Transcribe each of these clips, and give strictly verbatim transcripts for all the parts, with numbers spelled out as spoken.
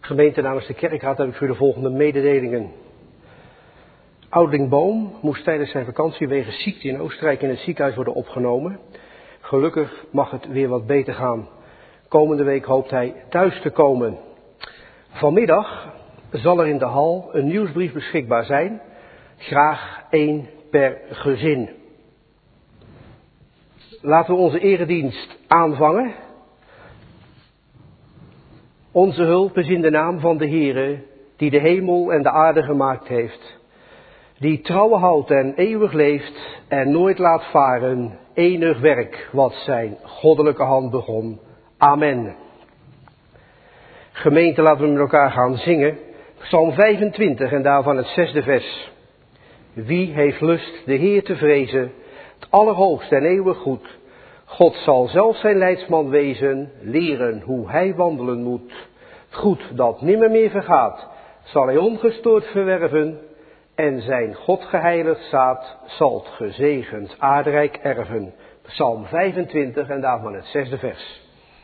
Gemeente, namens de kerkraad heb ik voor de volgende mededelingen. Oudeling Boom moest tijdens zijn vakantie wegens ziekte in Oostenrijk in het ziekenhuis worden opgenomen. Gelukkig mag het weer wat beter gaan. Komende week hoopt hij thuis te komen. Vanmiddag zal er in de hal een nieuwsbrief beschikbaar zijn. Graag één per gezin. Laten we onze eredienst aanvangen. Onze hulp is in de naam van de Heere, die de hemel en de aarde gemaakt heeft. Die trouwe houdt en eeuwig leeft en nooit laat varen enig werk wat zijn goddelijke hand begon. Amen. Gemeente, laten we met elkaar gaan zingen. Psalm vijfentwintig en daarvan het zesde vers. Wie heeft lust de Heer te vrezen, het allerhoogst en eeuwig goed. God zal zelf zijn leidsman wezen, leren hoe hij wandelen moet. Het goed dat nimmer meer vergaat, zal hij ongestoord verwerven. En zijn God geheiligd zaad zal het gezegend aardrijk erven. Psalm vijfentwintig en daarvan het zesde vers.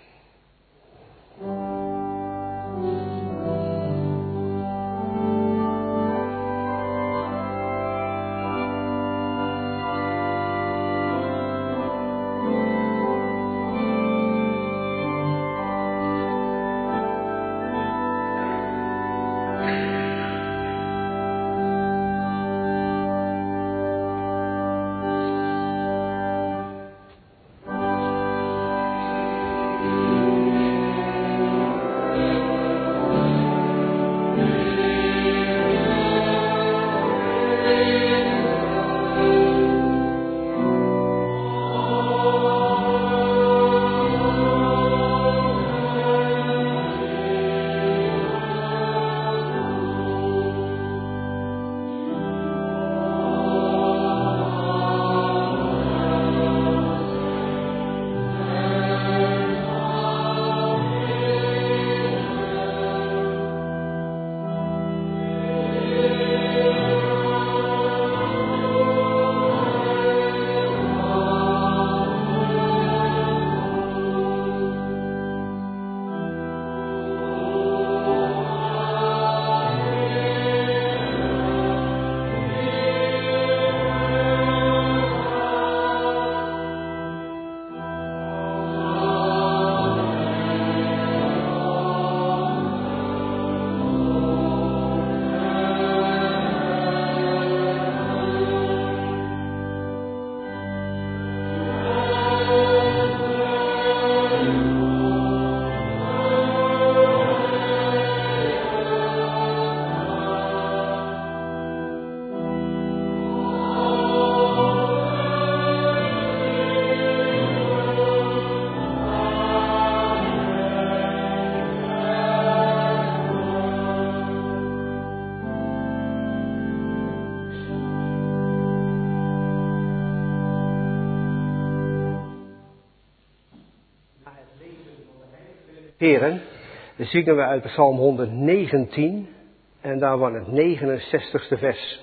Heren, dan zingen we uit Psalm honderdnegentien en daarvan het negenenzestigste vers.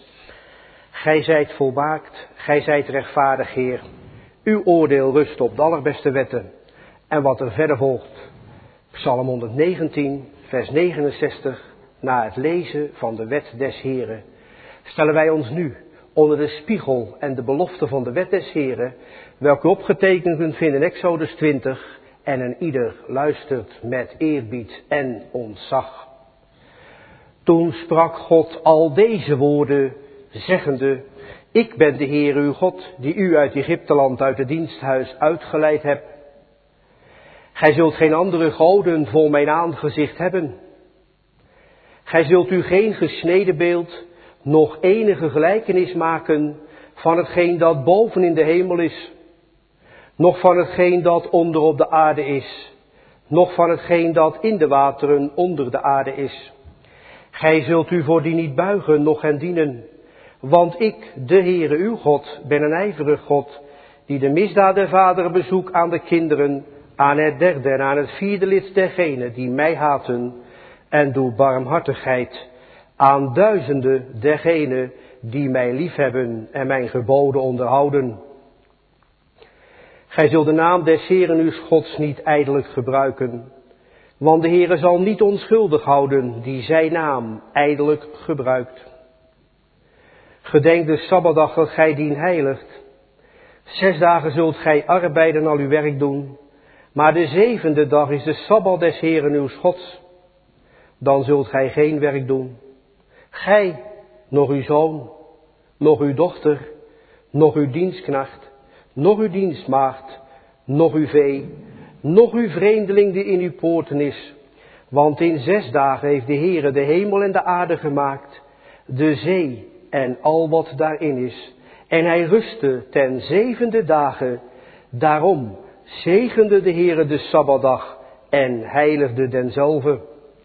Gij zijt volmaakt, gij zijt rechtvaardig, Heer. Uw oordeel rust op de allerbeste wetten. En wat er verder volgt, Psalm honderdnegentien, vers negenenzestig, na het lezen van de wet des Heren, stellen wij ons nu onder de spiegel en de belofte van de wet des Heren, welke opgetekend kunt vinden in Exodus twintig, en een ieder luistert met eerbied en ontzag. Toen sprak God al deze woorden, zeggende, ik ben de Heer uw God, die u uit Egypteland uit het diensthuis uitgeleid hebt. Gij zult geen andere goden voor mijn aangezicht hebben. Gij zult u geen gesneden beeld, nog enige gelijkenis maken van hetgeen dat boven in de hemel is, nog van hetgeen dat onder op de aarde is, nog van hetgeen dat in de wateren onder de aarde is. Gij zult u voor die niet buigen, noch hen dienen, want ik, de Heere uw God, ben een ijverig God, die de misdaad der vaderen bezoekt aan de kinderen, aan het derde en aan het vierde lid dergenen die mij haten, en doe barmhartigheid aan duizenden dergenen die mij liefhebben en mijn geboden onderhouden. Gij zult de naam des Heeren uws Gods niet ijdelijk gebruiken, Want de Heere zal niet onschuldig houden die zijn naam ijdelijk gebruikt. Gedenk de Sabbatdag dat gij dien heiligt. Zes dagen zult gij arbeiden en al uw werk doen. Maar de zevende dag is de Sabbat des Heeren uws Gods. Dan zult gij geen werk doen. Gij, nog uw zoon, nog uw dochter, nog uw dienstknecht, nog uw dienstmaagd, nog uw vee, nog uw vreemdeling die in uw poorten is. Want in zes dagen heeft de Heere de hemel en de aarde gemaakt, de zee en al wat daarin is. En hij rustte ten zevende dagen. Daarom zegende de Heere de Sabbatdag en heiligde denzelve.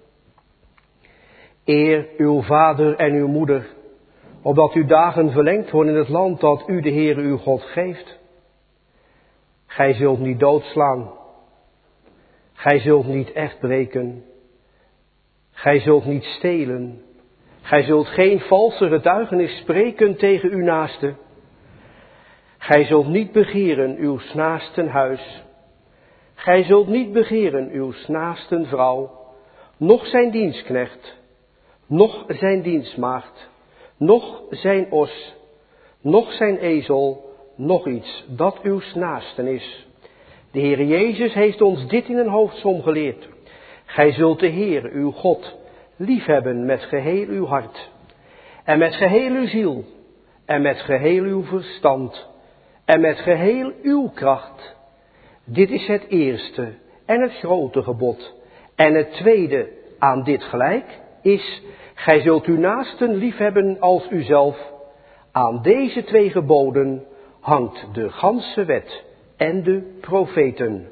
Eer uw vader en uw moeder, opdat uw dagen verlengd worden in het land dat u de Heere uw God geeft. Gij zult niet doodslaan. Gij zult niet echt breken. Gij zult niet stelen. Gij zult geen valse getuigenis spreken tegen uw naaste. Gij zult niet begeren uw naasten huis. Gij zult niet begeren uw naasten vrouw, noch zijn dienstknecht, noch zijn dienstmaagd, noch zijn os, noch zijn ezel, noch iets dat uw naasten is. De Heere Jezus heeft ons dit in een hoofdsom geleerd. Gij zult de Heere, uw God, liefhebben met geheel uw hart, en met geheel uw ziel, en met geheel uw verstand, en met geheel uw kracht. Dit is het eerste en het grote gebod. En het tweede aan dit gelijk is, gij zult uw naasten liefhebben als uzelf. Aan deze twee geboden hangt de ganse wet en de profeten.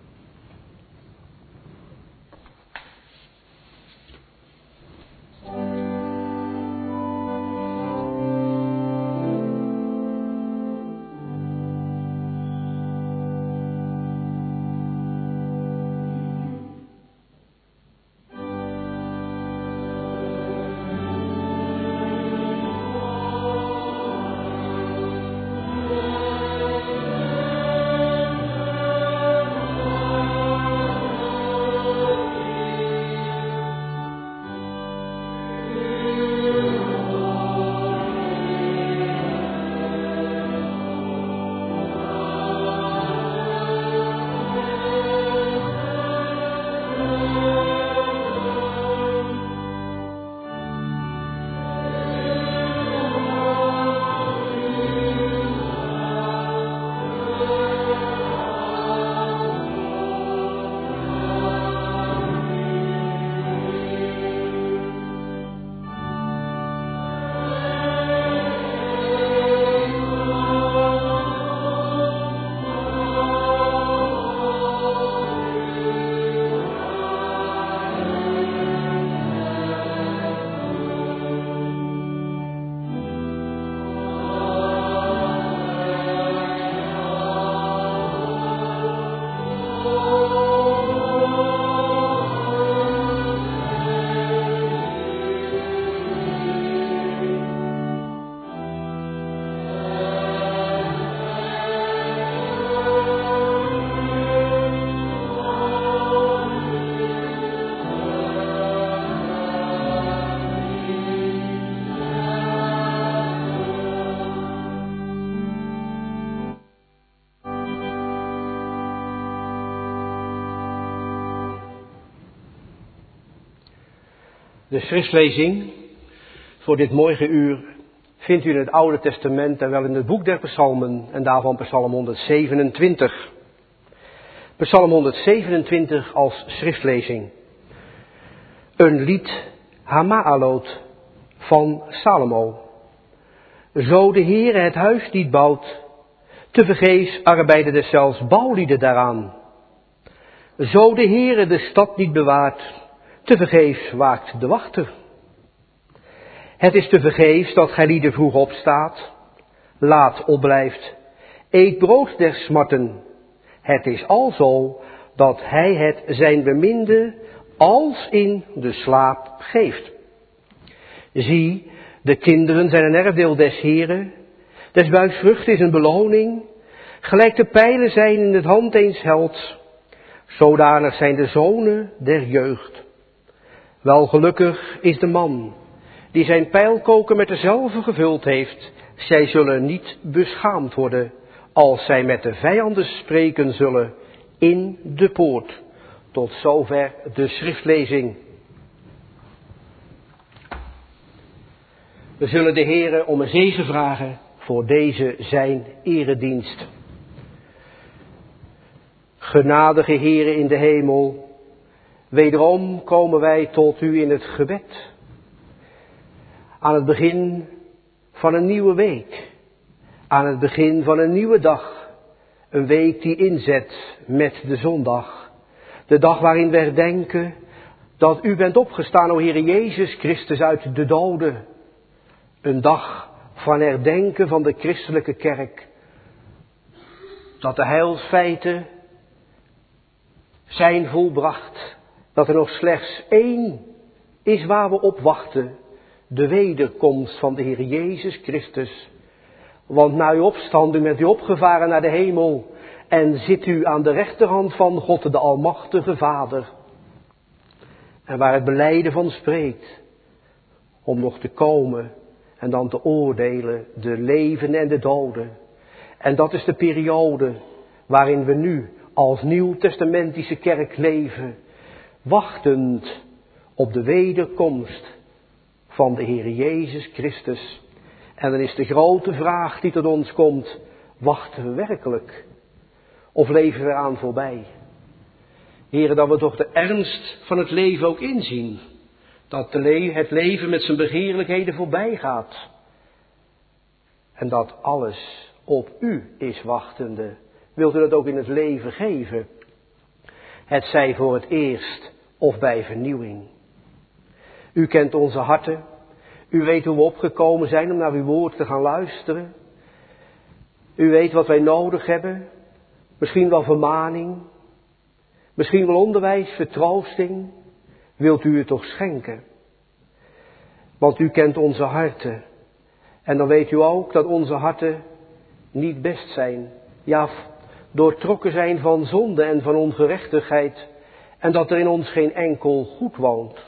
De schriftlezing voor dit morgenuur vindt u in het Oude Testament en wel in het boek der Psalmen en daarvan Psalm honderdzevenentwintig. Psalm honderdzevenentwintig als schriftlezing. Een lied Hama'alot van Salomo. Zo de Heere het huis niet bouwt, tevergeefs arbeiden deszelfs bouwlieden daaraan. Zo de Heere de stad niet bewaart, tevergeefs waakt de wachter. Het is tevergeefs dat gij lieden vroeg opstaat, laat opblijft, eet brood der smarten. Het is alzo dat hij het zijn beminde als in de slaap geeft. Zie, de kinderen zijn een erfdeel des Heeren, des buiks vrucht is een beloning, gelijk de pijlen zijn in het hand eens helds. Zodanig zijn de zonen der jeugd. Wel gelukkig is de man die zijn pijlkoker met dezelfde gevuld heeft. Zij zullen niet beschaamd worden als zij met de vijanden spreken zullen in de poort. Tot zover de schriftlezing. We zullen de Heere om een zegen vragen voor deze zijn eredienst. Genadige Heere in de hemel, wederom komen wij tot u in het gebed. Aan het begin van een nieuwe week, aan het begin van een nieuwe dag, een week die inzet met de zondag. De dag waarin we herdenken dat u bent opgestaan, o Heere Jezus Christus, uit de doden. Een dag van herdenken van de christelijke kerk. Dat de heilsfeiten zijn volbracht. Dat er nog slechts één is waar we op wachten. De wederkomst van de Heer Jezus Christus. Want na uw opstanding bent u opgevaren naar de hemel. En zit u aan de rechterhand van God, de Almachtige Vader. En waar het belijden van spreekt. Om nog te komen en dan te oordelen de levenden en de doden. En dat is de periode waarin we nu als nieuwtestamentische kerk leven. Wachtend op de wederkomst van de Heer Jezus Christus. En dan is de grote vraag die tot ons komt. Wachten we werkelijk? Of leven we eraan voorbij? Heren, dat we toch de ernst van het leven ook inzien. Dat de le- het leven met zijn begeerlijkheden voorbij gaat. En dat alles op u is wachtende. Wilt u dat ook in het leven geven? Het zij voor het eerst of bij vernieuwing. U kent onze harten. U weet hoe we opgekomen zijn om naar uw woord te gaan luisteren. U weet wat wij nodig hebben. Misschien wel vermaning. Misschien wel onderwijs, vertroosting. Wilt u het toch schenken? Want u kent onze harten. En dan weet u ook dat onze harten niet best zijn. Ja, doortrokken zijn van zonde en van ongerechtigheid. En dat er in ons geen enkel goed woont.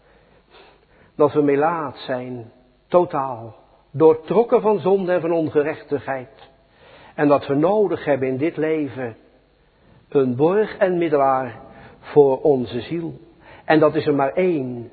Dat we melaat zijn, totaal. Doortrokken van zonde en van ongerechtigheid. En dat we nodig hebben in dit leven een borg en middelaar voor onze ziel. En dat is er maar één.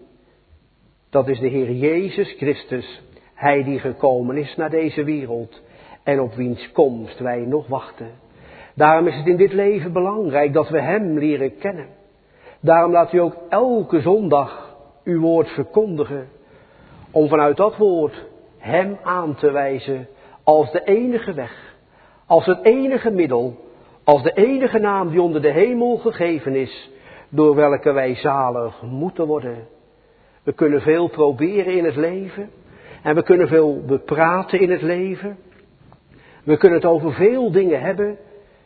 Dat is de Heer Jezus Christus. Hij die gekomen is naar deze wereld. En op wiens komst wij nog wachten. Daarom is het in dit leven belangrijk dat we hem leren kennen. Daarom laat u ook elke zondag uw woord verkondigen. Om vanuit dat woord hem aan te wijzen als de enige weg. Als het enige middel. Als de enige naam die onder de hemel gegeven is. Door welke wij zalig moeten worden. We kunnen veel proberen in het leven. En we kunnen veel bepraten in het leven. We kunnen het over veel dingen hebben.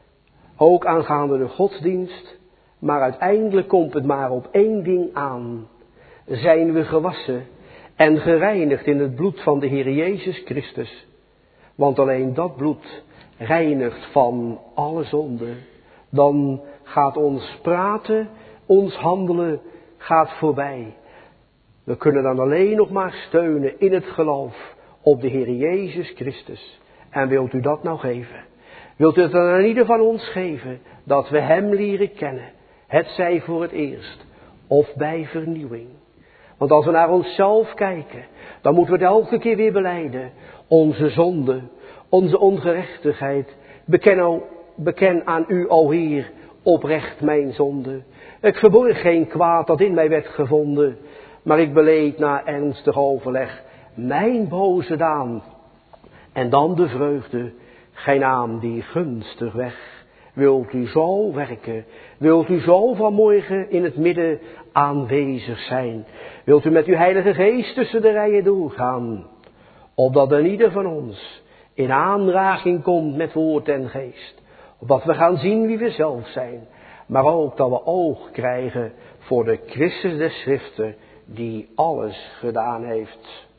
Ook aangaande de godsdienst. Maar uiteindelijk komt het maar op één ding aan. Zijn we gewassen en gereinigd in het bloed van de Heer Jezus Christus. Want alleen dat bloed reinigt van alle zonde. Dan gaat ons praten, ons handelen gaat voorbij. We kunnen dan alleen nog maar steunen in het geloof op de Heer Jezus Christus. En wilt u dat nou geven? Wilt u het dan aan ieder van ons geven dat we hem leren kennen? Het zij voor het eerst of bij vernieuwing. Want als we naar onszelf kijken, dan moeten we het elke keer weer belijden. Onze zonde, onze ongerechtigheid. Beken, o, beken aan u, o Heer, oprecht mijn zonde. Ik verborg geen kwaad dat in mij werd gevonden. Maar ik beleed na ernstig overleg mijn boze daan. En dan de vreugde, gij naam die gunstig weg. Wilt u zo werken? Wilt u zo vanmorgen in het midden aanwezig zijn? Wilt u met uw Heilige Geest tussen de rijen doorgaan? Opdat er ieder van ons in aanraking komt met woord en geest. Opdat we gaan zien wie we zelf zijn. Maar ook dat we oog krijgen voor de Christus des Schriften die alles gedaan heeft.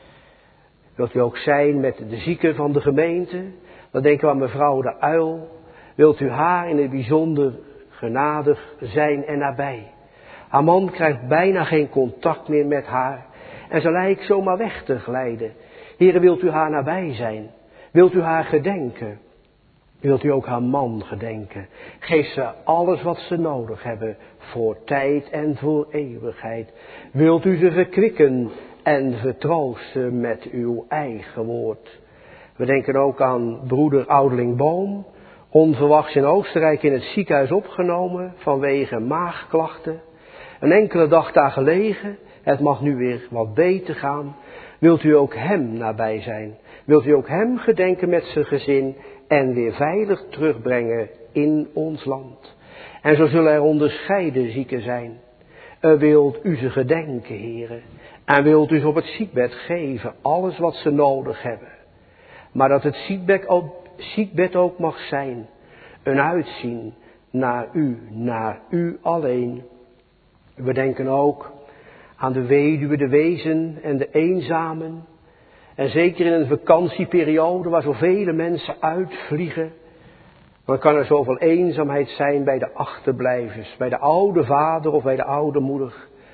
Wilt u ook zijn met de zieken van de gemeente? Dan denken we aan mevrouw de Uil. Wilt u haar in het bijzonder genadig zijn en nabij. Haar man krijgt bijna geen contact meer met haar en ze lijkt zomaar weg te glijden. Heere, wilt u haar nabij zijn? Wilt u haar gedenken? Wilt u ook haar man gedenken? Geef ze alles wat ze nodig hebben voor tijd en voor eeuwigheid. Wilt u ze verkwikken en vertroosten met uw eigen woord? We denken ook aan broeder Oudeling Boom, onverwachts in Oostenrijk in het ziekenhuis opgenomen vanwege maagklachten. Een enkele dag daar gelegen, het mag nu weer wat beter gaan. Wilt u ook hem nabij zijn? Wilt u ook hem gedenken met zijn gezin en weer veilig terugbrengen in ons land? En zo zullen er onderscheiden zieken zijn. Uh, wilt u ze gedenken, heren? En wilt u ze op het ziekbed geven, alles wat ze nodig hebben? Maar dat het ziekbed ook, ziekbed ook mag zijn, een uitzien naar u, naar u alleen. We denken ook aan de weduwe, de wezen en de eenzamen. En zeker in een vakantieperiode waar zoveel mensen uitvliegen, dan kan er zoveel eenzaamheid zijn bij de achterblijvers, bij de oude vader of bij de oude moeder.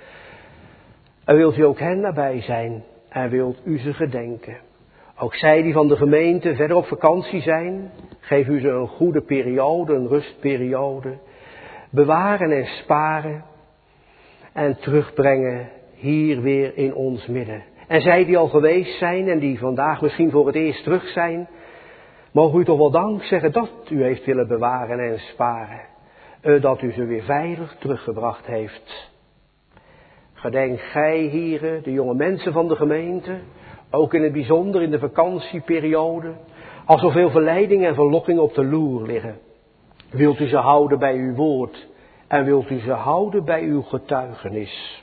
En wilt u ook hen nabij zijn en wilt u ze gedenken. Ook zij die van de gemeente verder op vakantie zijn, geef u ze een goede periode, een rustperiode. Bewaren en sparen en terugbrengen hier weer in ons midden. En zij die al geweest zijn en die vandaag misschien voor het eerst terug zijn, mogen u toch wel dank zeggen dat u heeft willen bewaren en sparen. Uh, dat u ze weer veilig teruggebracht heeft. Gedenk gij, heren, de jonge mensen van de gemeente, ook in het bijzonder in de vakantieperiode, als zoveel verleidingen en verlokkingen op de loer liggen. Wilt u ze houden bij uw woord en wilt u ze houden bij uw getuigenis.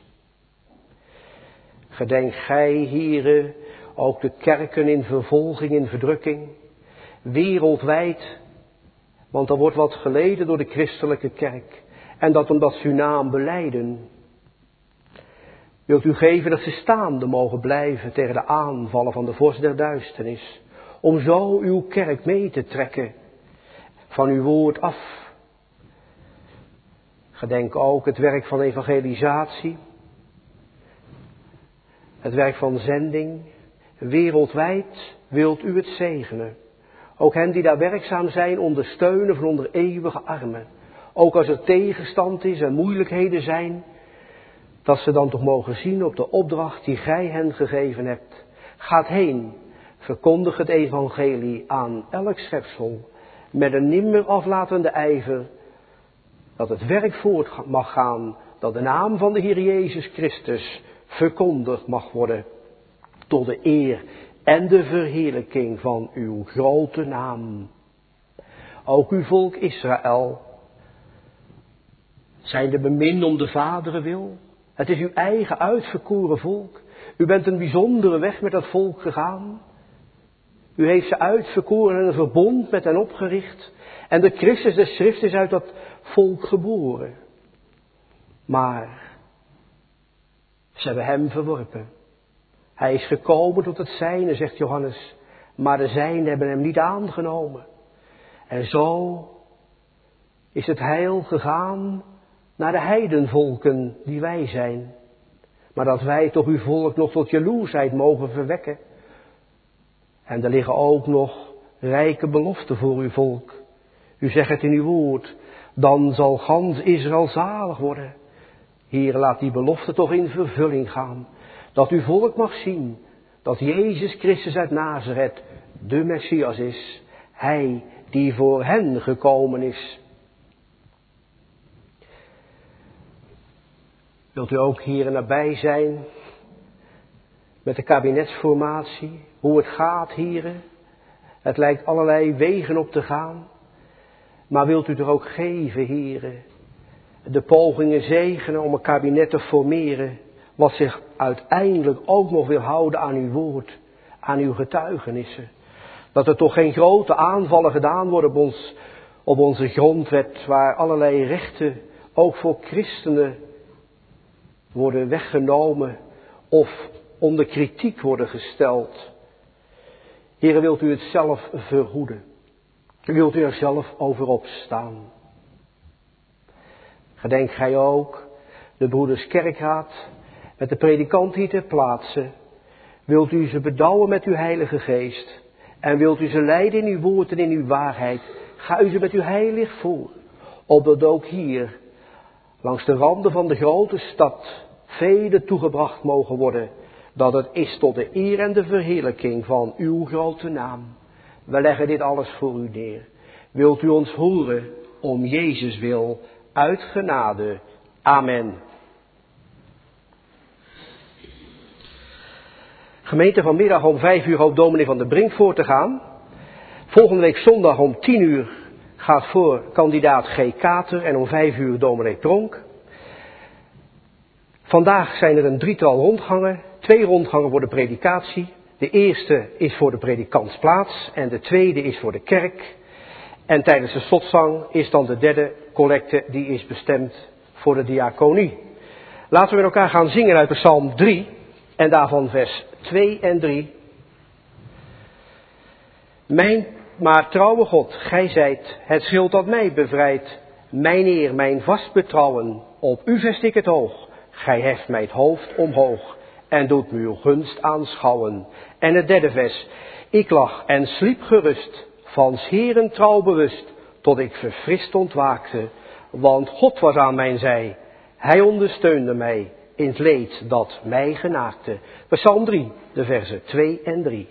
Gedenk gij, heren, ook de kerken in vervolging, in verdrukking, wereldwijd, want er wordt wat geleden door de christelijke kerk, en dat omdat ze uw naam belijden. Wilt u geven dat ze staande mogen blijven tegen de aanvallen van de vorst der duisternis, om zo uw kerk mee te trekken van uw woord af. Gedenk ook het werk van evangelisatie, het werk van zending. Wereldwijd wilt u het zegenen. Ook hen die daar werkzaam zijn ondersteunen van onder eeuwige armen. Ook als er tegenstand is en moeilijkheden zijn, dat ze dan toch mogen zien op de opdracht die gij hen gegeven hebt. Gaat heen, verkondig het evangelie aan elk schepsel met een nimmer aflatende ijver, dat het werk voort mag gaan, dat de naam van de Heer Jezus Christus verkondigd mag worden, tot de eer en de verheerlijking van uw grote naam. Ook uw volk Israël, zijn de bemind om de vaderen wil. Het is uw eigen uitverkoren volk. U bent een bijzondere weg met dat volk gegaan. U heeft ze uitverkoren en een verbond met hen opgericht. En de Christus des Schrift is uit dat volk geboren. Maar ze hebben hem verworpen. Hij is gekomen tot het zijne, zegt Johannes. Maar de zijnen hebben hem niet aangenomen. En zo is het heil gegaan naar de heidenvolken die wij zijn. Maar dat wij toch uw volk nog tot jaloersheid mogen verwekken. En er liggen ook nog rijke beloften voor uw volk. U zegt het in uw woord, dan zal gans Israël zalig worden. Heer, laat die belofte toch in vervulling gaan. Dat uw volk mag zien dat Jezus Christus uit Nazareth de Messias is. Hij die voor hen gekomen is. Wilt u ook hier nabij zijn met de kabinetsformatie? Hoe het gaat, heren? Het lijkt allerlei wegen op te gaan. Maar wilt u er ook geven, heren? De pogingen zegenen om een kabinet te formeren, wat zich uiteindelijk ook nog wil houden aan uw woord, aan uw getuigenissen. Dat er toch geen grote aanvallen gedaan worden op, ons, op onze grondwet, waar allerlei rechten ook voor christenen worden weggenomen of onder kritiek worden gesteld. Heren, wilt u het zelf verhoeden? Wilt u er zelf over opstaan? Gedenk gij ook de broeders kerkraad met de predikant hier ter plaatse. Wilt u ze bedouwen met uw heilige geest en wilt u ze leiden in uw woord en in uw waarheid. Ga u ze met uw heilig voor, opdat ook hier langs de randen van de grote stad velen toegebracht mogen worden, dat het is tot de eer en de verheerlijking van uw grote naam. We leggen dit alles voor u neer. Wilt u ons horen om Jezus wil, uit genade. Amen. Gemeente, vanmiddag om vijf uur hoopt dominee Van der Brink voor te gaan. Volgende week zondag om tien uur gaat voor kandidaat G. Kater en om vijf uur dominee Pronk. Vandaag zijn er een drietal rondgangen, twee rondgangen voor de predikatie. De eerste is voor de predikantsplaats en de tweede is voor de kerk. En tijdens de slotzang is dan de derde collecte, die is bestemd voor de diaconie. Laten we met elkaar gaan zingen uit de Psalm drie en daarvan vers twee en drie. Mijn maar trouwe God, gij zijt het schild dat mij bevrijdt. Mijn eer, mijn vast betrouwen, op u vest ik het oog. Gij heft mij het hoofd omhoog en doet me uw gunst aanschouwen. En het derde vers. Ik lag en sliep gerust, van 's Heeren trouw bewust, tot ik verfrist ontwaakte. Want God was aan mijn zij, hij ondersteunde mij in het leed dat mij genaakte. Psalm drie, de versen twee en drie.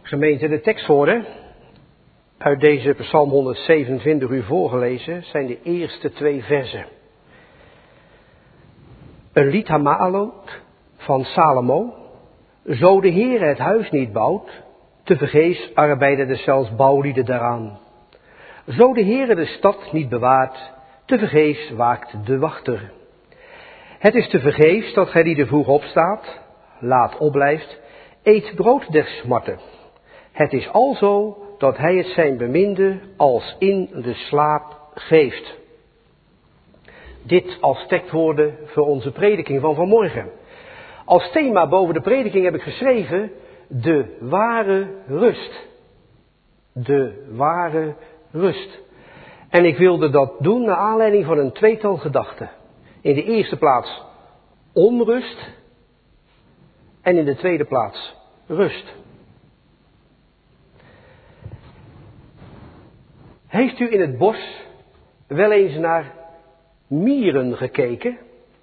Gemeente, de tekstwoorden uit deze Psalm honderdzevenentwintig u voorgelezen zijn de eerste twee verzen. Een lied Hamaalot van Salomo. Zo de Heere het huis niet bouwt, tevergeefs arbeiden er zelfs bouwlieden daaraan. Zo de Heere de stad niet bewaart, tevergeefs waakt de wachter. Het is tevergeefs dat gij lieden vroeg opstaat, laat opblijft, eet brood der smarten. Het is alzo dat hij het zijn beminde als in de slaap geeft. Dit als tekstwoorden voor onze prediking van vanmorgen. Als thema boven de prediking heb ik geschreven, de ware rust. De ware rust. En ik wilde dat doen naar aanleiding van een tweetal gedachten. In de eerste plaats onrust en in de tweede plaats rust. Heeft u in het bos wel eens naar mieren gekeken?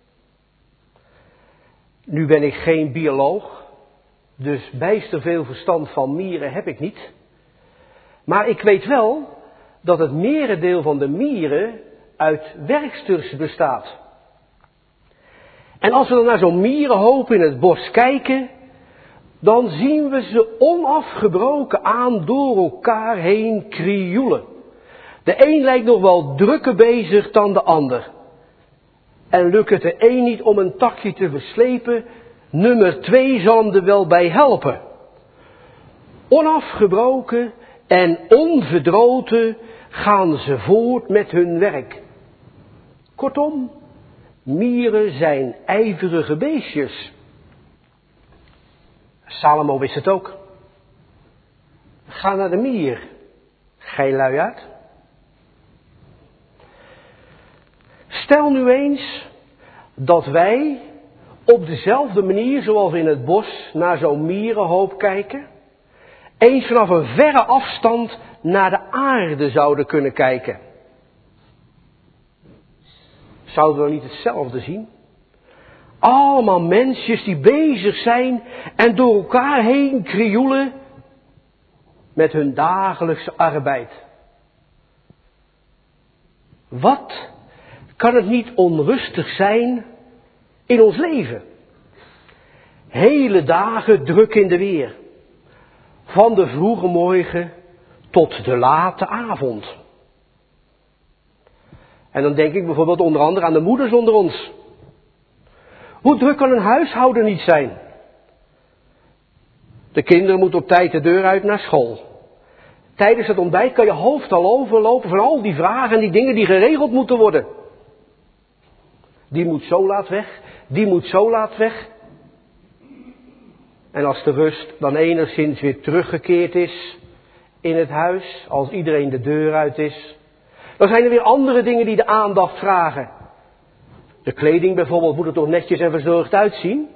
Nu ben ik geen bioloog, dus bijster veel verstand van mieren heb ik niet. Maar ik weet wel dat het merendeel van de mieren uit werksters bestaat. En als we dan naar zo'n mierenhoop in het bos kijken, dan zien we ze onafgebroken aan door elkaar heen krioelen. De een lijkt nog wel drukker bezig dan de ander. En lukt het de een niet om een takje te verslepen, nummer twee zal hem er wel bij helpen. Onafgebroken en onverdroten gaan ze voort met hun werk. Kortom, mieren zijn ijverige beestjes. Salomo wist het ook. Ga naar de mier, gij luiaard. Stel nu eens dat wij op dezelfde manier zoals in het bos naar zo'n mierenhoop kijken, eens vanaf een verre afstand naar de aarde zouden kunnen kijken. Zouden we dan niet hetzelfde zien? Allemaal mensjes die bezig zijn en door elkaar heen krioelen met hun dagelijkse arbeid. Wat kan het niet onrustig zijn in ons leven? Hele dagen druk in de weer. Van de vroege morgen tot de late avond. En dan denk ik bijvoorbeeld onder andere aan de moeders onder ons. Hoe druk kan een huishouden niet zijn? De kinderen moeten op tijd de deur uit naar school. Tijdens het ontbijt kan je hoofd al overlopen van al die vragen en die dingen die geregeld moeten worden. Die moet zo laat weg, die moet zo laat weg. En als de rust dan enigszins weer teruggekeerd is in het huis, als iedereen de deur uit is, dan zijn er weer andere dingen die de aandacht vragen. De kleding bijvoorbeeld moet er toch netjes en verzorgd uitzien.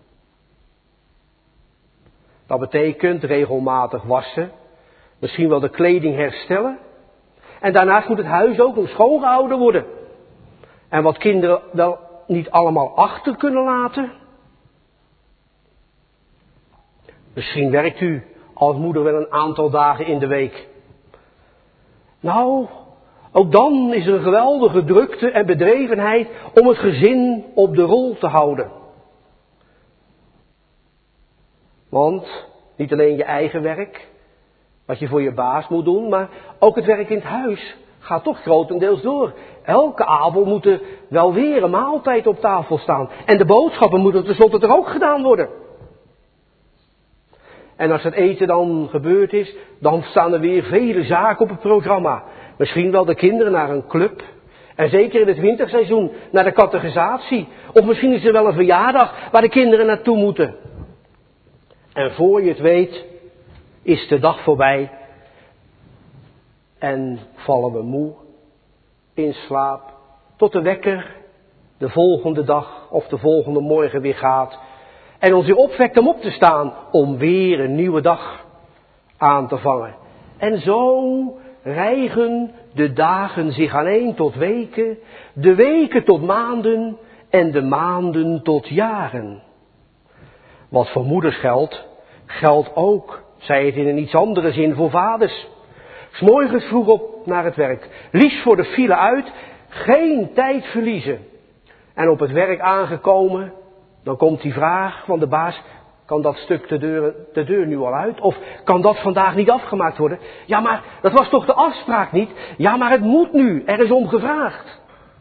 Dat betekent regelmatig wassen, misschien wel de kleding herstellen. En daarnaast moet het huis ook nog schoongehouden worden. En wat kinderen wel niet allemaal achter kunnen laten. Misschien werkt u als moeder wel een aantal dagen in de week. Nou, ook dan is er een geweldige drukte en bedrevenheid om het gezin op de rol te houden. Want niet alleen je eigen werk, wat je voor je baas moet doen, maar ook het werk in het huis gaat toch grotendeels door. Elke avond moet er wel weer een maaltijd op tafel staan. En de boodschappen moeten tenslotte er ook gedaan worden. En als het eten dan gebeurd is, dan staan er weer vele zaken op het programma. Misschien wel de kinderen naar een club. En zeker in het winterseizoen naar de catechisatie. Of misschien is er wel een verjaardag waar de kinderen naartoe moeten. En voor je het weet, is de dag voorbij. En vallen we moe in slaap. Tot de wekker de volgende dag of de volgende morgen weer gaat. En ons weer opwekt om op te staan om weer een nieuwe dag aan te vangen. En zo rijgen de dagen zich aaneen tot weken, de weken tot maanden en de maanden tot jaren. Wat voor moeders geldt, geldt ook zei het in een iets andere zin voor vaders. 's Morgens vroeg op naar het werk, liefst voor de file uit, geen tijd verliezen. En op het werk aangekomen, dan komt die vraag van de baas, kan dat stuk de deur, de deur nu al uit? Of kan dat vandaag niet afgemaakt worden? Ja, maar dat was toch de afspraak niet? Ja, maar het moet nu, er is om gevraagd.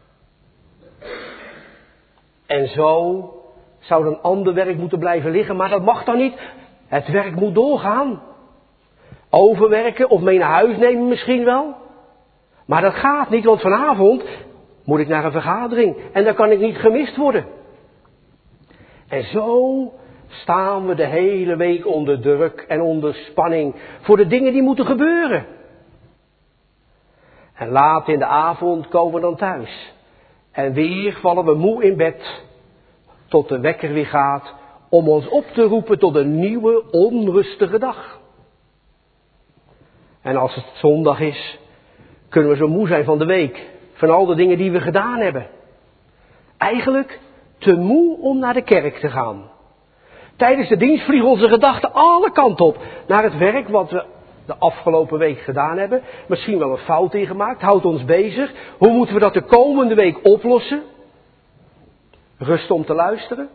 En zo zou een ander werk moeten blijven liggen, maar dat mag dan niet. Het werk moet doorgaan. Overwerken of mee naar huis nemen misschien wel. Maar dat gaat niet, want vanavond moet ik naar een vergadering en dan kan ik niet gemist worden. En zo staan we de hele week onder druk en onder spanning voor de dingen die moeten gebeuren. En laat in de avond komen we dan thuis. En weer vallen we moe in bed, tot de wekker weer gaat om ons op te roepen tot een nieuwe onrustige dag. En als het zondag is, kunnen we zo moe zijn van de week, van al de dingen die we gedaan hebben. Eigenlijk te moe om naar de kerk te gaan. Tijdens de dienst vliegen onze gedachten alle kanten op. Naar het werk wat we de afgelopen week gedaan hebben. Misschien wel een fout in gemaakt. Houdt ons bezig. Hoe moeten we dat de komende week oplossen? Rust om te luisteren?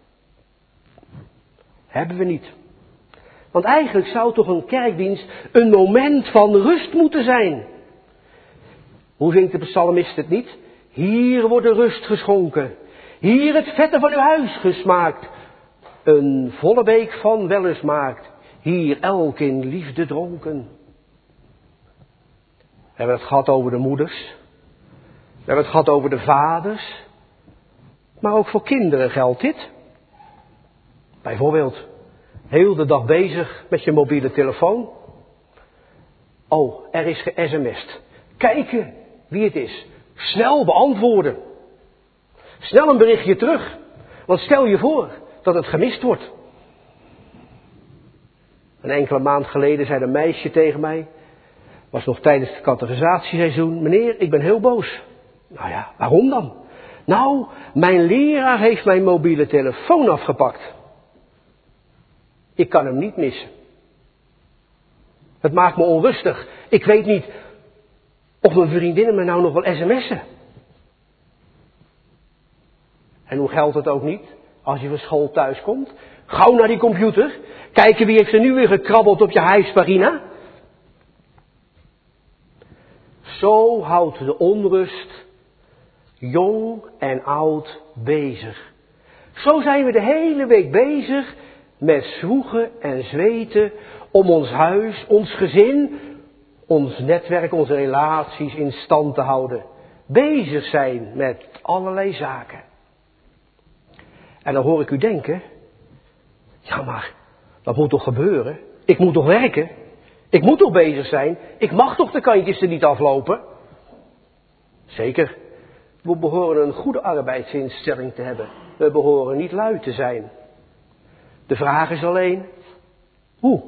Hebben we niet. Want eigenlijk zou toch een kerkdienst een moment van rust moeten zijn. Hoe zingt de psalmist het niet? Hier wordt de rust geschonken. Hier het vette van uw huis gesmaakt. Een volle beek van wellust maakt. Hier elk in liefde dronken. We hebben het gehad over de moeders. We hebben het gehad over de vaders. Maar ook voor kinderen geldt dit. Bijvoorbeeld, heel de dag bezig met je mobiele telefoon. Oh, er is ge-sms'd. Kijken wie het is. Snel beantwoorden. Snel een berichtje terug. Want stel je voor dat het gemist wordt. Een enkele maand geleden zei een meisje tegen mij, was nog tijdens het categorisatieseizoen, meneer, ik ben heel boos. Nou ja, waarom dan? Nou, mijn leraar heeft mijn mobiele telefoon afgepakt. Ik kan hem niet missen. Het maakt me onrustig. Ik weet niet of mijn vriendinnen me nou nog wel sms'en. En hoe geldt het ook niet als je van school thuis komt? Gauw naar die computer. Kijken wie heeft er nu weer gekrabbeld op je huispagina. Zo houdt de onrust jong en oud bezig. Zo zijn we de hele week bezig met zwoegen en zweten om ons huis, ons gezin, ons netwerk, onze relaties in stand te houden. Bezig zijn met allerlei zaken. En dan hoor ik u denken, ja maar, dat moet toch gebeuren? Ik moet toch werken? Ik moet toch bezig zijn? Ik mag toch de kantjes er niet aflopen? Zeker, we behoren een goede arbeidsinstelling te hebben. We behoren niet lui te zijn. De vraag is alleen, hoe?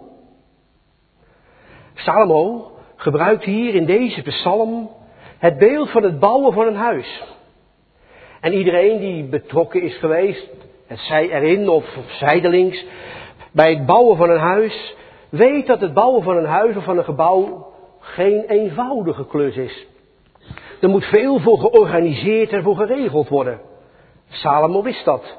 Salomo gebruikt hier in deze psalm het beeld van het bouwen van een huis. En iedereen die betrokken is geweest, het zij erin of zijdelings, bij het bouwen van een huis, weet dat het bouwen van een huis of van een gebouw geen eenvoudige klus is. Er moet veel voor georganiseerd en voor geregeld worden. Salomo wist dat.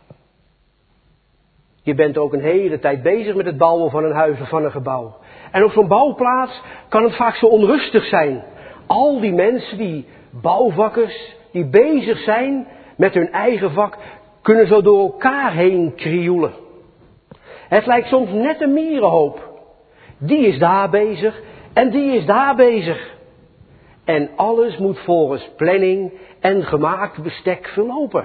Je bent ook een hele tijd bezig met het bouwen van een huis of van een gebouw. En op zo'n bouwplaats kan het vaak zo onrustig zijn. Al die mensen, die bouwvakkers, die bezig zijn met hun eigen vak, kunnen zo door elkaar heen krioelen. Het lijkt soms net een mierenhoop. Die is daar bezig en die is daar bezig. En alles moet volgens planning en gemaakt bestek verlopen.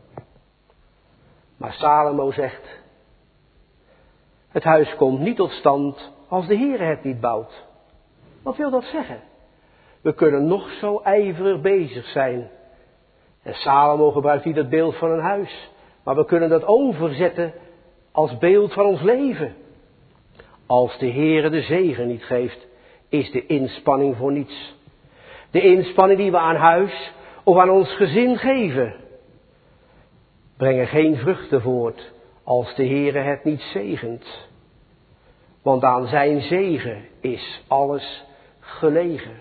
Maar Salomo zegt, het huis komt niet tot stand als de Heer het niet bouwt. Wat wil dat zeggen? We kunnen nog zo ijverig bezig zijn. En Salomo gebruikt niet het beeld van een huis. Maar we kunnen dat overzetten als beeld van ons leven. Als de Heer de zegen niet geeft, is de inspanning voor niets. De inspanning die we aan huis of aan ons gezin geven, brengen geen vruchten voort als de Heer het niet zegent. Want aan zijn zegen is alles gelegen.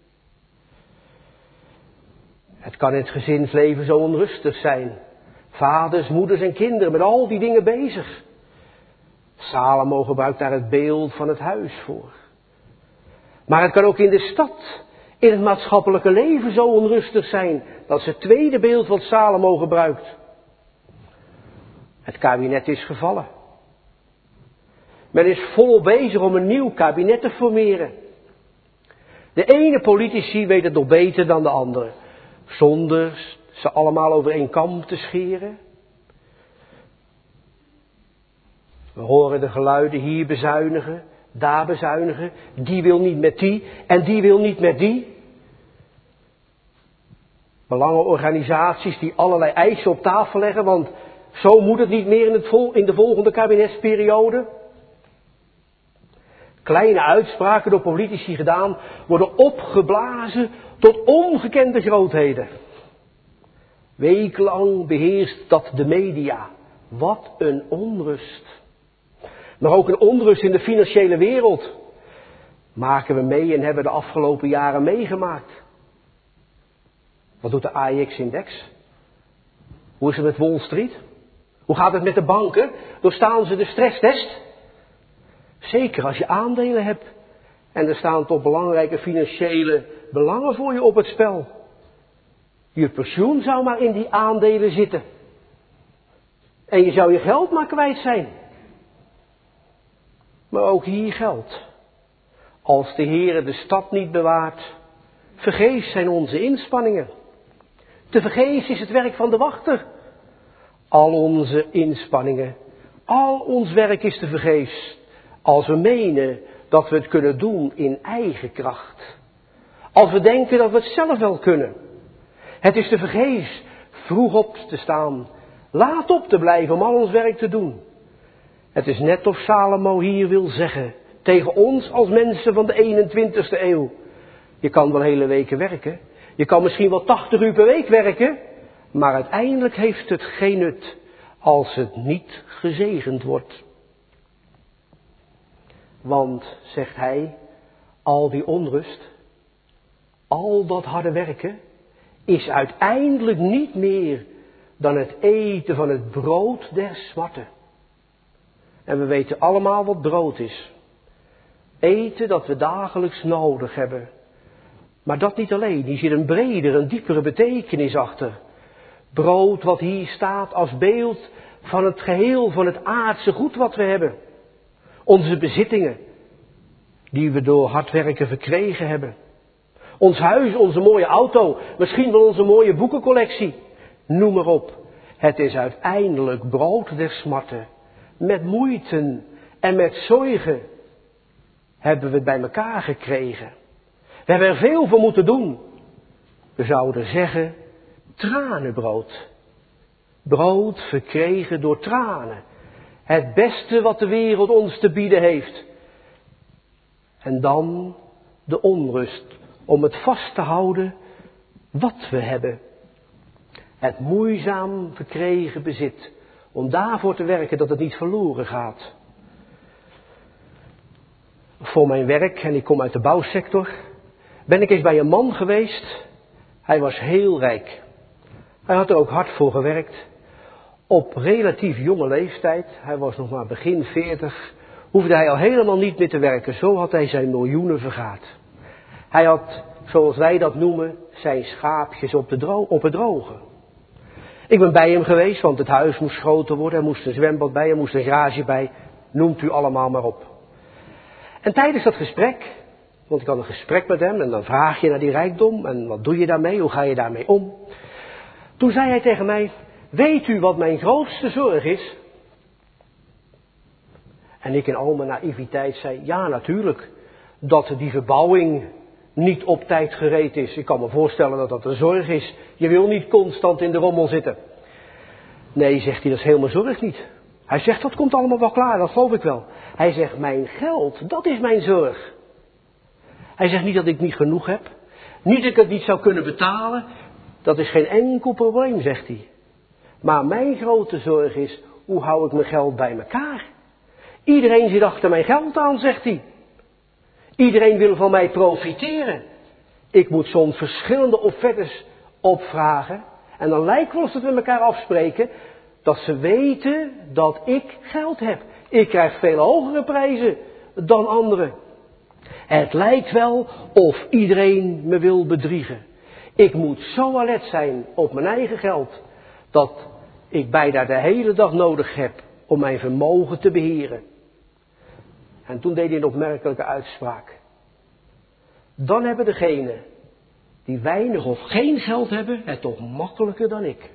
Het kan in het gezinsleven zo onrustig zijn. Vaders, moeders en kinderen met al die dingen bezig. Salomo gebruikt daar het beeld van het huis voor. Maar het kan ook in de stad, in het maatschappelijke leven zo onrustig zijn. Dat is het tweede beeld wat Salomo gebruikt. Het kabinet is gevallen. Men is volop bezig om een nieuw kabinet te formeren. De ene politici weet het nog beter dan de andere. Zonder ze allemaal over één kam te scheren. We horen de geluiden hier bezuinigen, daar bezuinigen. Die wil niet met die en die wil niet met die. Belangenorganisaties die allerlei eisen op tafel leggen, want zo moet het niet meer in, het vol, in de volgende kabinetsperiode. Kleine uitspraken door politici gedaan worden opgeblazen tot ongekende grootheden. Wekenlang beheerst dat de media. Wat een onrust. Maar ook een onrust in de financiële wereld. Maken we mee en hebben de afgelopen jaren meegemaakt. Wat doet de A E X-index? Hoe is het met Wall Street? Hoe gaat het met de banken? Doorstaan ze de stresstest? Zeker als je aandelen hebt. En er staan toch belangrijke financiële belangen voor je op het spel. Je pensioen zou maar in die aandelen zitten. En je zou je geld maar kwijt zijn. Maar ook hier geldt. Als de Heere de stad niet bewaart, vergeefs zijn onze inspanningen. Te vergeefs is het werk van de wachter. Al onze inspanningen, al ons werk is te vergeefs. Als we menen dat we het kunnen doen in eigen kracht. Als we denken dat we het zelf wel kunnen. Het is te vergeefs vroeg op te staan, laat op te blijven om al ons werk te doen. Het is net of Salomo hier wil zeggen, tegen ons als mensen van de eenentwintigste eeuw. Je kan wel hele weken werken, je kan misschien wel tachtig uur per week werken, maar uiteindelijk heeft het geen nut als het niet gezegend wordt. Want, zegt hij, al die onrust, al dat harde werken, is uiteindelijk niet meer dan het eten van het brood der smarten. En we weten allemaal wat brood is. Eten dat we dagelijks nodig hebben. Maar dat niet alleen, hier zit een bredere, een diepere betekenis achter. Brood wat hier staat als beeld van het geheel, van het aardse goed wat we hebben. Onze bezittingen, die we door hard werken verkregen hebben. Ons huis, onze mooie auto, misschien wel onze mooie boekencollectie. Noem maar op. Het is uiteindelijk brood der smarten. Met moeite en met zorgen hebben we het bij elkaar gekregen. We hebben er veel voor moeten doen. We zouden zeggen, tranenbrood. Brood verkregen door tranen. Het beste wat de wereld ons te bieden heeft. En dan de onrust om het vast te houden wat we hebben. Het moeizaam verkregen bezit. Om daarvoor te werken dat het niet verloren gaat. Voor mijn werk, en ik kom uit de bouwsector, ben ik eens bij een man geweest. Hij was heel rijk. Hij had er ook hard voor gewerkt. Op relatief jonge leeftijd, hij was nog maar begin veertig, hoefde hij al helemaal niet meer te werken. Zo had hij zijn miljoenen vergaard. Hij had, zoals wij dat noemen, zijn schaapjes op, de dro- op het droge. Ik ben bij hem geweest, want het huis moest groter worden. Er moest een zwembad bij, er moest een garage bij. Noemt u allemaal maar op. En tijdens dat gesprek, want ik had een gesprek met hem en dan vraag je naar die rijkdom. En wat doe je daarmee, hoe ga je daarmee om? Toen zei hij tegen mij, weet u wat mijn grootste zorg is? En ik in al mijn naïviteit zei, ja natuurlijk, dat die verbouwing niet op tijd gereed is. Ik kan me voorstellen dat dat een zorg is. Je wil niet constant in de rommel zitten. Nee, zegt hij, dat is helemaal zorg niet. Hij zegt, dat komt allemaal wel klaar, dat geloof ik wel. Hij zegt, mijn geld, dat is mijn zorg. Hij zegt niet dat ik niet genoeg heb. Niet dat ik het niet zou kunnen betalen. Dat is geen enkel probleem, zegt hij. Maar mijn grote zorg is, hoe hou ik mijn geld bij elkaar? Iedereen zit achter mijn geld aan, zegt hij. Iedereen wil van mij profiteren. Ik moet soms verschillende offertes opvragen. En dan lijkt wel of dat we elkaar afspreken. Dat ze weten dat ik geld heb. Ik krijg veel hogere prijzen dan anderen. Het lijkt wel of iedereen me wil bedriegen. Ik moet zo alert zijn op mijn eigen geld. Dat ik bijna de hele dag nodig heb om mijn vermogen te beheren. En toen deed hij een opmerkelijke uitspraak. Dan hebben degenen die weinig of geen geld hebben het toch makkelijker dan ik.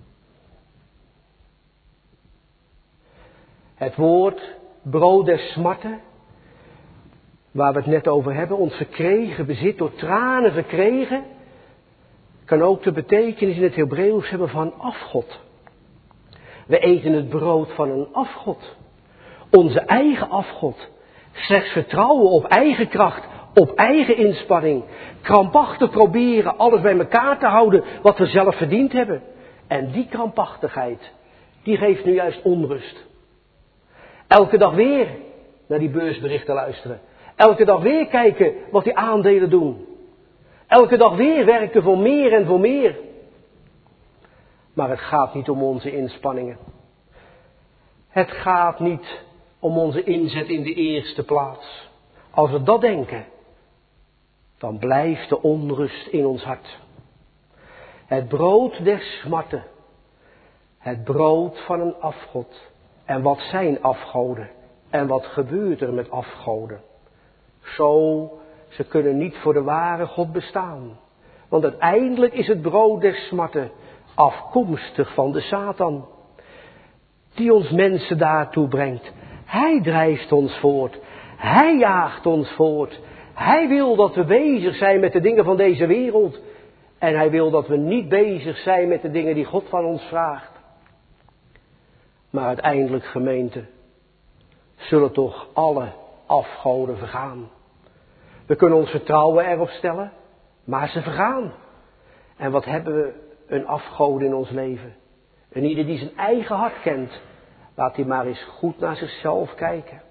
Het woord brood des smarten, waar we het net over hebben, ons verkregen bezit, door tranen verkregen, kan ook de betekenis in het Hebreeuws hebben van afgod. We eten het brood van een afgod. Onze eigen afgod. Slechts vertrouwen op eigen kracht, op eigen inspanning. Krampachtig proberen alles bij elkaar te houden wat we zelf verdiend hebben. En die krampachtigheid, die geeft nu juist onrust. Elke dag weer naar die beursberichten luisteren. Elke dag weer kijken wat die aandelen doen. Elke dag weer werken voor meer en voor meer. Maar het gaat niet om onze inspanningen. Het gaat niet om onze inzet in de eerste plaats. Als we dat denken, dan blijft de onrust in ons hart. Het brood des smarten. Het brood van een afgod. En wat zijn afgoden? En wat gebeurt er met afgoden? Zo, ze kunnen niet voor de ware God bestaan. Want uiteindelijk is het brood des smarten afkomstig van de Satan. Die ons mensen daartoe brengt. Hij drijft ons voort. Hij jaagt ons voort. Hij wil dat we bezig zijn met de dingen van deze wereld. En hij wil dat we niet bezig zijn met de dingen die God van ons vraagt. Maar uiteindelijk, gemeente, zullen toch alle afgoden vergaan. We kunnen ons vertrouwen erop stellen, maar ze vergaan. En wat hebben we een afgode in ons leven? En ieder die zijn eigen hart kent, laat hij maar eens goed naar zichzelf kijken.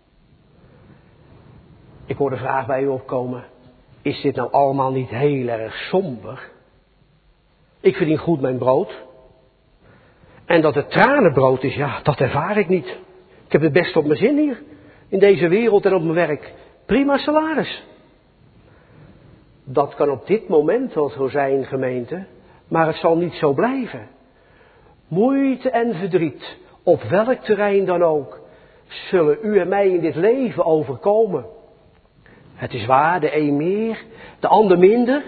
Ik hoor de vraag bij u opkomen, is dit nou allemaal niet heel erg somber? Ik verdien goed mijn brood. En dat het tranenbrood is, ja, dat ervaar ik niet. Ik heb het best op mijn zin hier, in deze wereld en op mijn werk. Prima salaris. Dat kan op dit moment wel zo zijn, gemeente, maar het zal niet zo blijven. Moeite en verdriet, op welk terrein dan ook, zullen u en mij in dit leven overkomen. Het is waar, de een meer, de ander minder.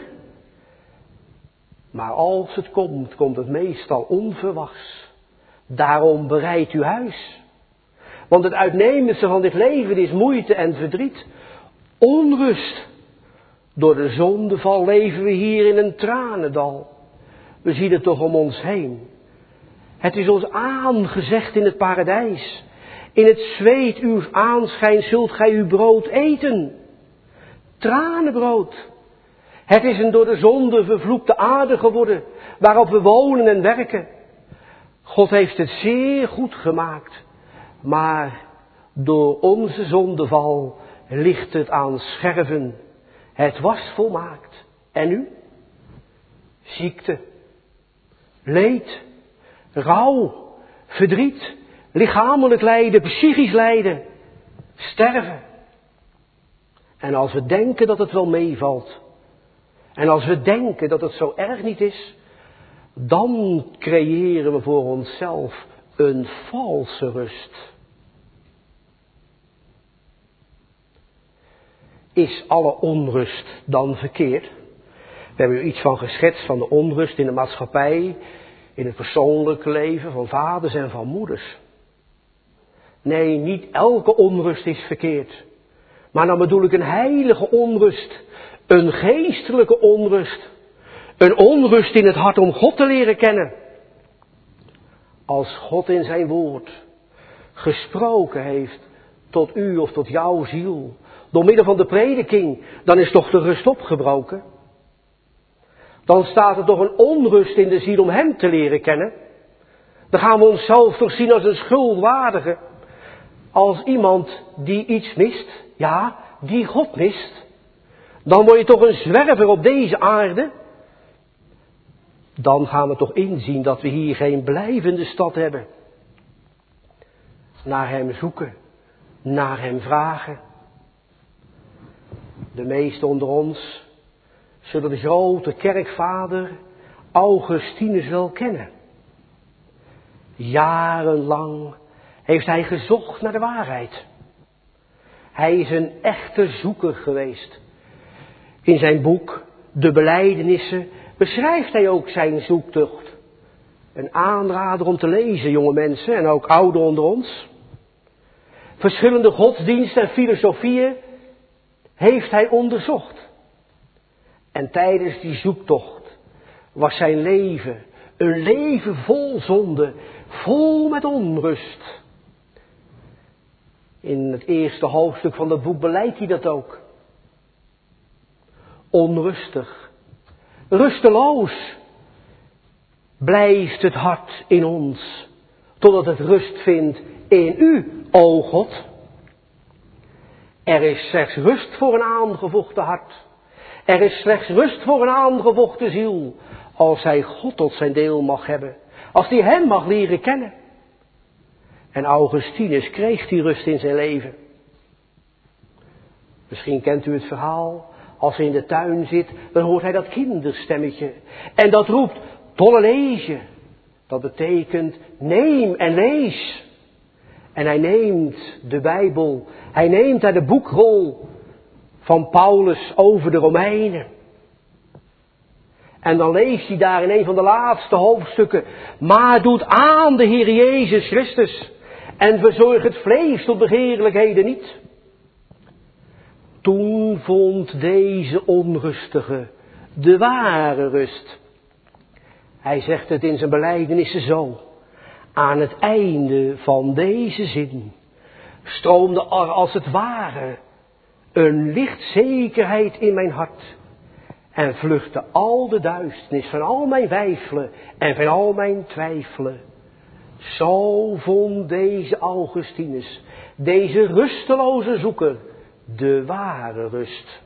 Maar als het komt, komt het meestal onverwachts. Daarom bereid uw huis. Want het uitnemendste van dit leven is moeite en verdriet. Onrust. Door de zondeval leven we hier in een tranendal. We zien het toch om ons heen. Het is ons aangezegd in het paradijs. In het zweet uw aanschijn zult gij uw brood eten. Tranenbrood. Het is een door de zonde vervloekte aarde geworden, waarop we wonen en werken. God heeft het zeer goed gemaakt, maar door onze zondeval ligt het aan scherven. Het was volmaakt. En nu? Ziekte, leed, rouw, verdriet, lichamelijk lijden, psychisch lijden, sterven. En als we denken dat het wel meevalt, en als we denken dat het zo erg niet is, dan creëren we voor onszelf een valse rust. Is alle onrust dan verkeerd? We hebben er iets van geschetst van de onrust in de maatschappij, in het persoonlijke leven van vaders en van moeders. Nee, niet elke onrust is verkeerd. Maar dan bedoel ik een heilige onrust, een geestelijke onrust, een onrust in het hart om God te leren kennen. Als God in zijn woord gesproken heeft tot u of tot jouw ziel, door middel van de prediking, dan is toch de rust opgebroken. Dan staat er toch een onrust in de ziel om hem te leren kennen. Dan gaan we onszelf toch zien als een schuldwaardige. als iemand die iets mist, ja, die God mist, dan word je toch een zwerver op deze aarde. Dan gaan we toch inzien dat we hier geen blijvende stad hebben. Naar hem zoeken, naar hem vragen. De meesten onder ons zullen de grote kerkvader Augustinus wel kennen. Jarenlang heeft hij gezocht naar de waarheid. Hij is een echte zoeker geweest. In zijn boek De Belijdenissen beschrijft hij ook zijn zoektocht. Een aanrader om te lezen, jonge mensen en ook ouderen onder ons. Verschillende godsdiensten en filosofieën heeft hij onderzocht. En tijdens die zoektocht was zijn leven een leven vol zonde, vol met onrust. In het eerste hoofdstuk van dat boek beleidt hij dat ook. Onrustig, rusteloos blijft het hart in ons, totdat het rust vindt in u, o God. Er is slechts rust voor een aangevochten hart. Er is slechts rust voor een aangevochten ziel, als hij God tot zijn deel mag hebben, als hij hem mag leren kennen. En Augustinus kreeg die rust in zijn leven. Misschien kent u het verhaal. Als hij in de tuin zit, dan hoort hij dat kinderstemmetje. En dat roept, dolle leesje. Dat betekent, neem en lees. En hij neemt de Bijbel. Hij neemt daar de boekrol van Paulus over de Romeinen. En dan leest hij daar in een van de laatste hoofdstukken. Maar doet aan de Heer Jezus Christus. En verzorg het vlees tot begeerlijkheden niet. Toen vond deze onrustige de ware rust. Hij zegt het in zijn belijdenissen zo. Aan het einde van deze zin stroomde er als het ware een lichtzekerheid in mijn hart. En vluchtte al de duisternis van al mijn weifelen en van al mijn twijfelen. Zo vond deze Augustinus, deze rusteloze zoeker, de ware rust.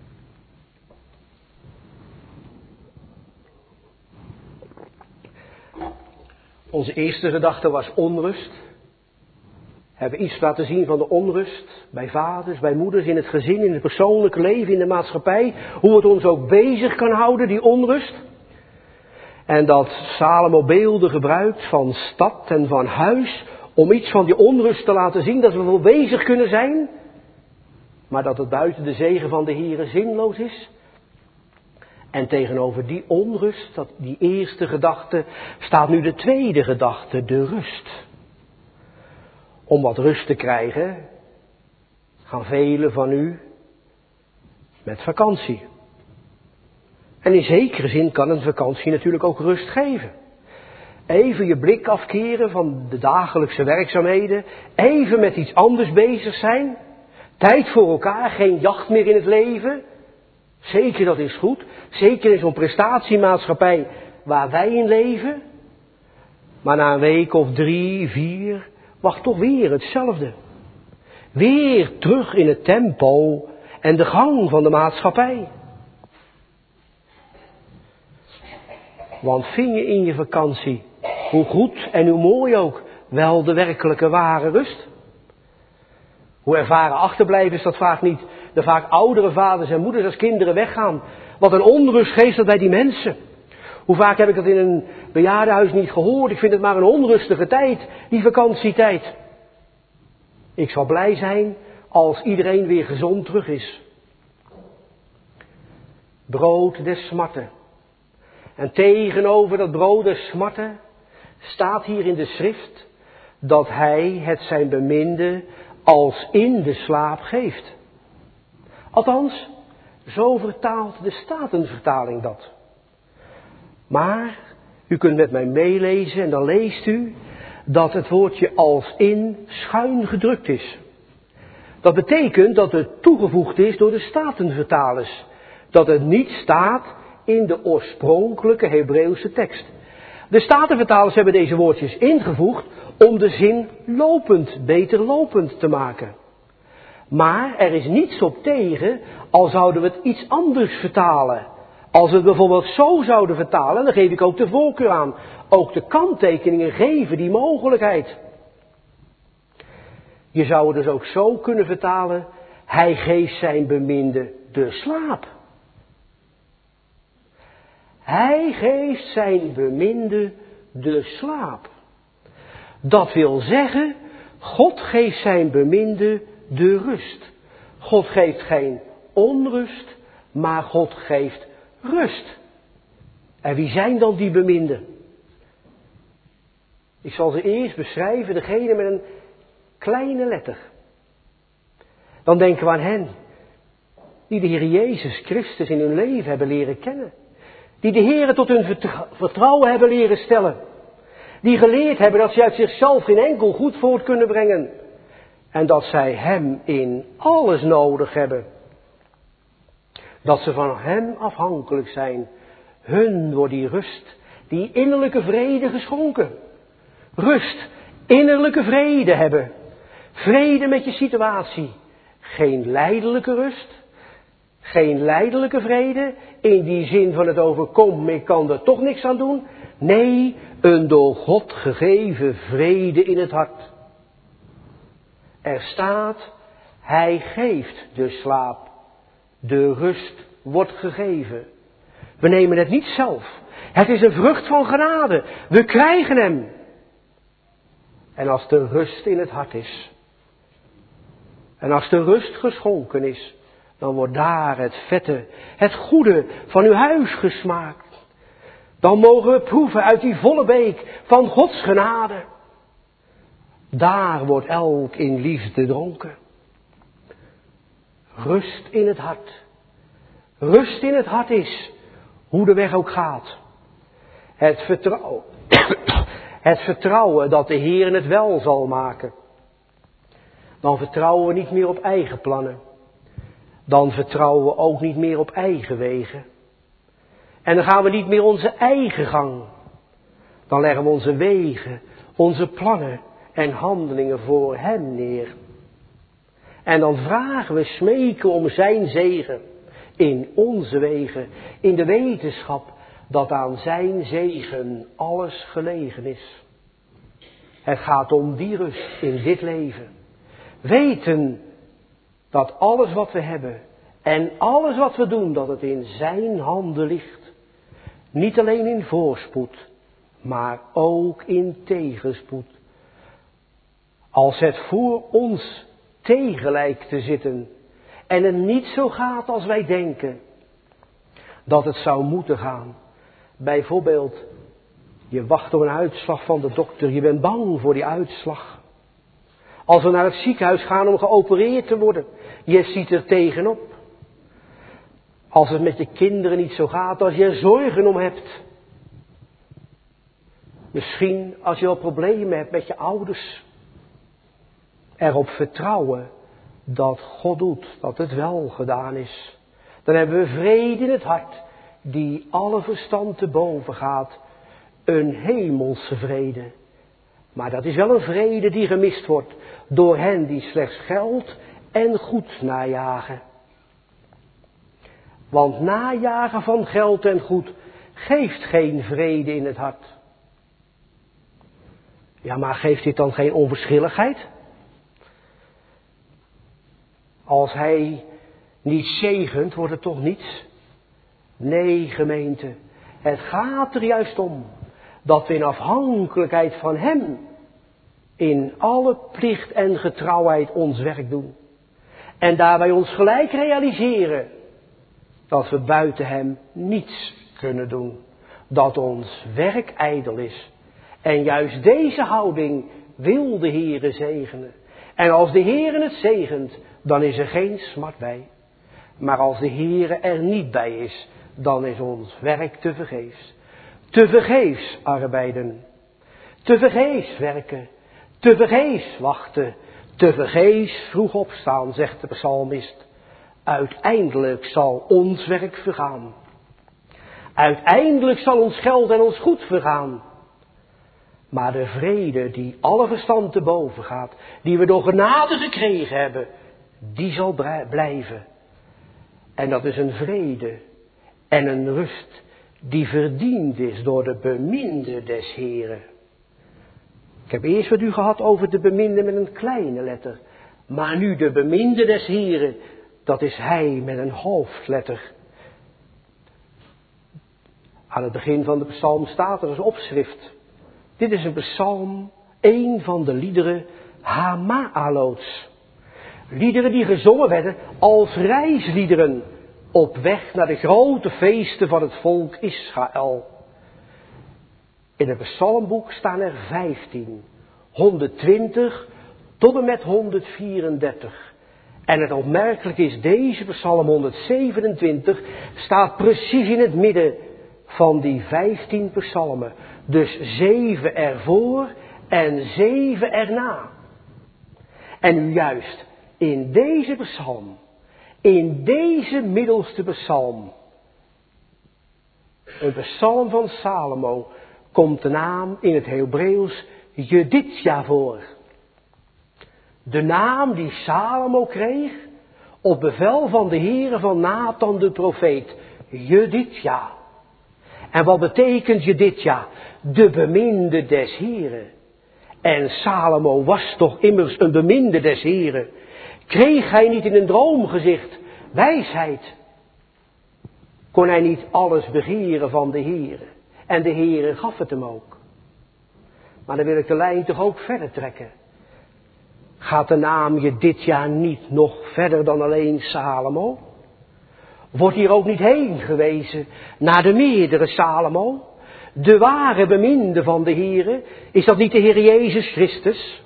Onze eerste gedachte was onrust. We hebben iets laten zien van de onrust bij vaders, bij moeders, in het gezin, in het persoonlijke leven, in de maatschappij. Hoe het ons ook bezig kan houden, die onrust. En dat Salomo beelden gebruikt van stad en van huis om iets van die onrust te laten zien, dat we wel bezig kunnen zijn, maar dat het buiten de zegen van de Heere zinloos is. En tegenover die onrust, dat die eerste gedachte, staat nu de tweede gedachte, de rust. Om wat rust te krijgen, gaan velen van u met vakantie. En in zekere zin kan een vakantie natuurlijk ook rust geven. Even je blik afkeren van de dagelijkse werkzaamheden, even met iets anders bezig zijn. Tijd voor elkaar, geen jacht meer in het leven. Zeker, dat is goed. Zeker in zo'n prestatiemaatschappij waar wij in leven. Maar na een week of drie, vier, wacht toch weer hetzelfde. Weer terug in het tempo en de gang van de maatschappij. Want vind je in je vakantie, hoe goed en hoe mooi ook, wel de werkelijke ware rust? Hoe ervaren achterblijvers dat vaak niet, de vaak oudere vaders en moeders als kinderen weggaan. Wat een onrust geeft dat bij die mensen. Hoe vaak heb ik dat in een bejaardenhuis niet gehoord. Ik vind het maar een onrustige tijd, die vakantietijd. Ik zal blij zijn als iedereen weer gezond terug is. Brood des smarten. En tegenover dat brood des smarten staat hier in de schrift dat hij het zijn beminde als in de slaap geeft. Althans, zo vertaalt de Statenvertaling dat. Maar u kunt met mij meelezen en dan leest u dat het woordje als in schuin gedrukt is. Dat betekent dat het toegevoegd is door de Statenvertalers. Dat het niet staat in de oorspronkelijke Hebreeuwse tekst. De Statenvertalers hebben deze woordjes ingevoegd om de zin lopend, beter lopend te maken. Maar er is niets op tegen, al zouden we het iets anders vertalen. Als we het bijvoorbeeld zo zouden vertalen, dan geef ik ook de voorkeur aan. Ook de kanttekeningen geven die mogelijkheid. Je zou het dus ook zo kunnen vertalen, hij geeft zijn beminde de slaap. Hij geeft zijn beminde de slaap. Dat wil zeggen, God geeft zijn beminde de rust. God geeft geen onrust, maar God geeft rust. En wie zijn dan die beminden? Ik zal ze eerst beschrijven, degene met een kleine letter. Dan denken we aan hen die de Heer Jezus Christus in hun leven hebben leren kennen. Die de Heer tot hun vertrouwen hebben leren stellen. Die geleerd hebben dat ze uit zichzelf geen enkel goed voort kunnen brengen. En dat zij Hem in alles nodig hebben. Dat ze van Hem afhankelijk zijn. Hun wordt die rust, die innerlijke vrede geschonken. Rust, innerlijke vrede hebben. Vrede met je situatie. Geen lijdelijke rust. Geen lijdelijke vrede. In die zin van het overkomt, ik kan er toch niks aan doen. Nee, een door God gegeven vrede in het hart. Er staat, Hij geeft de slaap. De rust wordt gegeven. We nemen het niet zelf. Het is een vrucht van genade. We krijgen Hem. En als de rust in het hart is. En als de rust geschonken is. Dan wordt daar het vette, het goede van uw huis gesmaakt. Dan mogen we proeven uit die volle beek van Gods genade. Daar wordt elk in liefde dronken. Rust in het hart. Rust in het hart is, hoe de weg ook gaat. Het vertrouwen, het vertrouwen dat de Heer het wel zal maken. Dan vertrouwen we niet meer op eigen plannen. Dan vertrouwen we ook niet meer op eigen wegen. En dan gaan we niet meer onze eigen gang. Dan leggen we onze wegen, onze plannen en handelingen voor Hem neer. En dan vragen we, smeken om zijn zegen in onze wegen, in de wetenschap dat aan zijn zegen alles gelegen is. Het gaat om die rust in dit leven. Weten dat alles wat we hebben en alles wat we doen, dat het in zijn handen ligt. Niet alleen in voorspoed, maar ook in tegenspoed. Als het voor ons tegen lijkt te zitten en het niet zo gaat als wij denken dat het zou moeten gaan. Bijvoorbeeld, je wacht op een uitslag van de dokter, je bent bang voor die uitslag. Als we naar het ziekenhuis gaan om geopereerd te worden, je ziet er tegenop. Als het met je kinderen niet zo gaat, als je er zorgen om hebt. Misschien als je wel problemen hebt met je ouders. Erop vertrouwen dat God doet, dat het wel gedaan is. Dan hebben we vrede in het hart, die alle verstand te boven gaat. Een hemelse vrede. Maar dat is wel een vrede die gemist wordt door hen die slechts geld en goed najagen. Want najagen van geld en goed geeft geen vrede in het hart. Ja, maar geeft dit dan geen onverschilligheid? Als hij niet zegent, wordt het toch niets? Nee, gemeente, het gaat er juist om dat we in afhankelijkheid van Hem in alle plicht en getrouwheid ons werk doen. En daarbij ons gelijk realiseren dat we buiten Hem niets kunnen doen. Dat ons werk ijdel is. En juist deze houding wil de Heere zegenen. En als de Heere het zegent, dan is er geen smart bij. Maar als de Heere er niet bij is, dan is ons werk te vergeefs. Te vergeefs arbeiden. Te vergeefs werken. Te vergeefs wachten. Te vergeefs vroeg opstaan, zegt de psalmist. Uiteindelijk zal ons werk vergaan. Uiteindelijk zal ons geld en ons goed vergaan. Maar de vrede die alle verstand te boven gaat, die we door genade gekregen hebben, die zal blijven. En dat is een vrede en een rust die verdiend is door de beminde des Heren. Ik heb eerst met u gehad over de beminde met een kleine letter. Maar nu de beminde des Heren, dat is hij met een hoofdletter. Aan het begin van de psalm staat er als opschrift. Dit is een psalm, een van de liederen Hama'aloots. Liederen die gezongen werden als reisliederen op weg naar de grote feesten van het volk Israël. In het psalmboek staan er vijftien, honderdtwintig tot en met honderdvierendertig. En het opmerkelijk is, deze psalm honderdzevenentwintig staat precies in het midden van die vijftien psalmen. Dus zeven ervoor en zeven erna. En nu juist in deze psalm, in deze middelste psalm, een psalm van Salomo, komt de naam in het Hebreeuws Jedidja voor. De naam die Salomo kreeg op bevel van de Heere van Nathan de profeet. Jedidja. En wat betekent Jedidja? De beminde des Heren. En Salomo was toch immers een beminde des Heren. Kreeg hij niet in een droomgezicht wijsheid? Kon hij niet alles begeren van de Heere? En de Heere gaf het hem ook. Maar dan wil ik de lijn toch ook verder trekken. Gaat de naam Jedidja niet nog verder dan alleen Salomo? Wordt hier ook niet heen gewezen naar de meerdere Salomo? De ware beminde van de Heere, is dat niet de Heer Jezus Christus?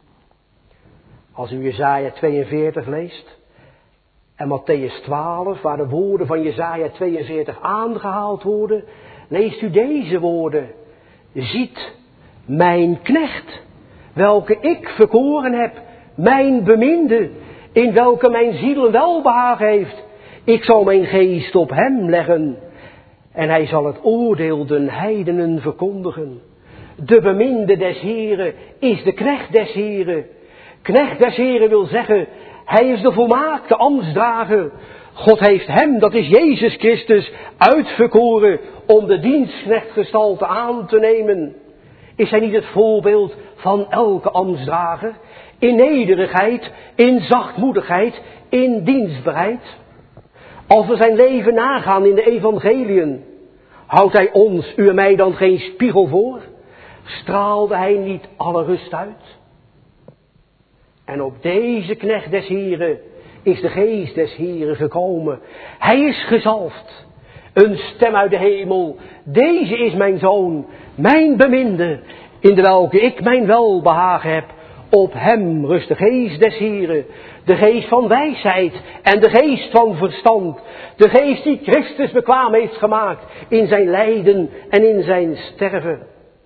Als u Jesaja tweeënveertig leest en Mattheüs twaalf, waar de woorden van Jesaja tweeënveertig aangehaald worden, leest u deze woorden. Ziet mijn knecht, welke ik verkoren heb, mijn beminde, in welke mijn ziel welbehagen heeft. Ik zal mijn geest op hem leggen en hij zal het oordeel den heidenen verkondigen. De beminde des Heren is de knecht des Heren. Knecht des Heren wil zeggen, hij is de volmaakte ambtsdrager. God heeft hem, dat is Jezus Christus, uitverkoren om de dienstknechtgestalte aan te nemen. Is hij niet het voorbeeld van elke ambtsdrager? In nederigheid, in zachtmoedigheid, in dienstbereid. Als we zijn leven nagaan in de evangeliën, houdt hij ons, u en mij dan geen spiegel voor? Straalde hij niet alle rust uit? En op deze knecht des Heren is de geest des Heren gekomen. Hij is gezalfd. Een stem uit de hemel. Deze is mijn zoon, mijn beminde, in de welke ik mijn welbehagen heb. Op hem rust de geest des Heren, de geest van wijsheid en de geest van verstand. De geest die Christus bekwaam heeft gemaakt in zijn lijden en in zijn sterven.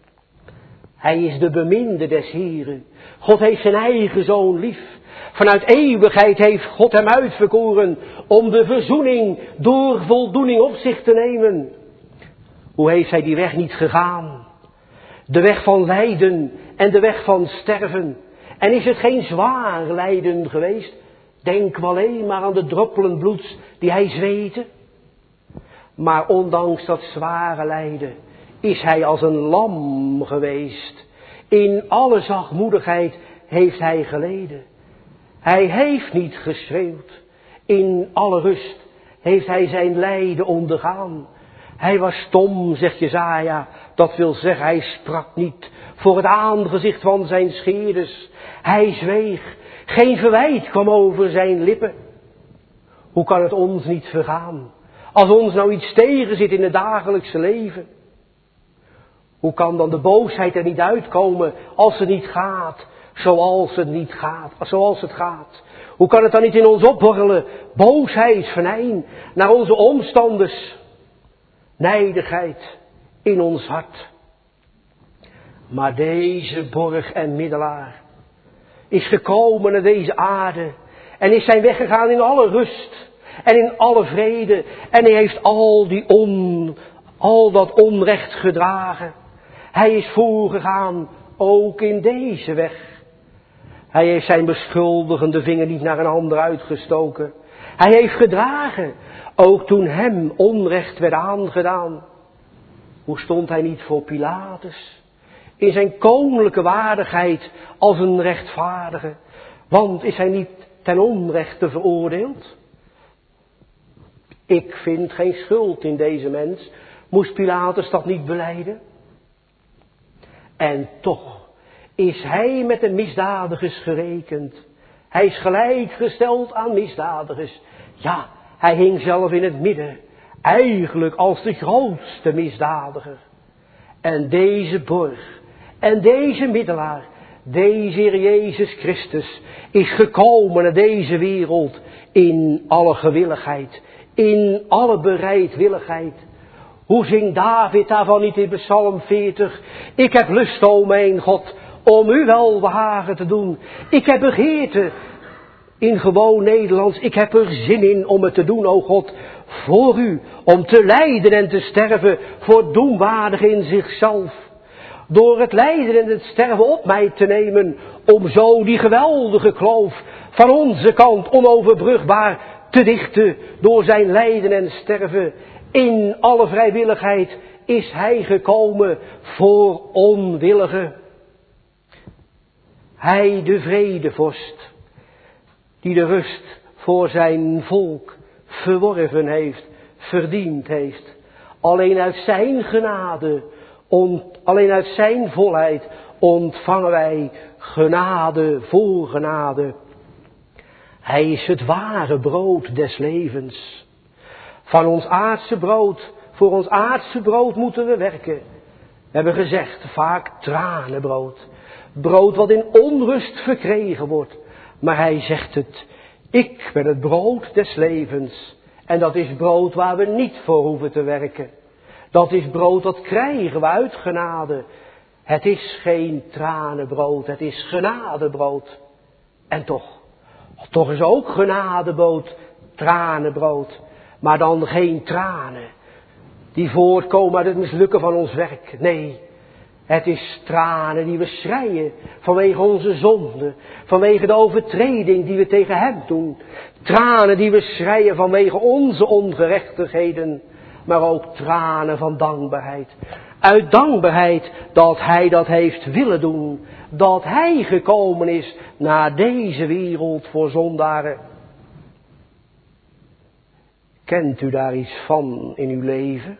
Hij is de beminde des Heren. God heeft zijn eigen zoon lief. Vanuit eeuwigheid heeft God hem uitverkoren om de verzoening door voldoening op zich te nemen. Hoe heeft hij die weg niet gegaan? De weg van lijden en de weg van sterven. En is het geen zwaar lijden geweest? Denk maar alleen maar aan de druppelen bloeds die hij zweette. Maar ondanks dat zware lijden is hij als een lam geweest. In alle zachtmoedigheid heeft hij geleden. Hij heeft niet geschreeuwd. In alle rust heeft hij zijn lijden ondergaan. Hij was stom, zegt Jesaja. Dat wil zeggen, hij sprak niet voor het aangezicht van zijn scheerders. Hij zweeg. Geen verwijt kwam over zijn lippen. Hoe kan het ons niet vergaan? Als ons nou iets tegen zit in het dagelijkse leven. Hoe kan dan de boosheid er niet uitkomen als het niet gaat zoals het niet gaat, zoals het gaat? Hoe kan het dan niet in ons opborrelen? Boosheid, venijn naar onze omstanders. Nijdigheid in ons hart. Maar deze borg en middelaar is gekomen naar deze aarde en is zijn weggegaan in alle rust en in alle vrede. En hij heeft al die on, al dat onrecht gedragen. Hij is voorgegaan, ook in deze weg. Hij heeft zijn beschuldigende vinger niet naar een ander uitgestoken. Hij heeft gedragen, ook toen hem onrecht werd aangedaan. Hoe stond hij niet voor Pilatus? In zijn koninklijke waardigheid als een rechtvaardige. Want is hij niet ten onrechte veroordeeld? Ik vind geen schuld in deze mens. Moest Pilatus dat niet belijden? En toch is hij met de misdadigers gerekend. Hij is gelijkgesteld aan misdadigers. Ja, hij hing zelf in het midden. Eigenlijk als de grootste misdadiger. En deze borg en deze middelaar, deze Heer Jezus Christus, is gekomen naar deze wereld in alle gewilligheid, in alle bereidwilligheid. Hoe zingt David daarvan niet in Psalm veertig? Ik heb lust, o mijn God, om u welbehagen te doen. Ik heb begeerte, in gewoon Nederlands, ik heb er zin in om het te doen, o God, voor u, om te lijden en te sterven voor doemwaardig in zichzelf. Door het lijden en het sterven op mij te nemen, om zo die geweldige kloof van onze kant onoverbrugbaar te dichten door zijn lijden en sterven. In alle vrijwilligheid is hij gekomen voor onwilligen. Hij, de vredevorst, die de rust voor zijn volk verworven heeft, verdiend heeft. Alleen uit zijn genade, ont, alleen uit zijn volheid ontvangen wij genade voor genade. Hij is het ware brood des levens. Van ons aardse brood, voor ons aardse brood moeten we werken. We hebben gezegd, vaak tranenbrood. Brood wat in onrust verkregen wordt. Maar hij zegt het, ik ben het brood des levens. En dat is brood waar we niet voor hoeven te werken. Dat is brood dat krijgen we uit genade. Het is geen tranenbrood, het is genadebrood. En toch, toch is ook genadebrood tranenbrood. Maar dan geen tranen die voortkomen uit het mislukken van ons werk. Nee, het is tranen die we schreien vanwege onze zonde. Vanwege de overtreding die we tegen hem doen. Tranen die we schreien vanwege onze ongerechtigheden. Maar ook tranen van dankbaarheid. Uit dankbaarheid dat hij dat heeft willen doen. Dat hij gekomen is naar deze wereld voor zondaren. Kent u daar iets van in uw leven?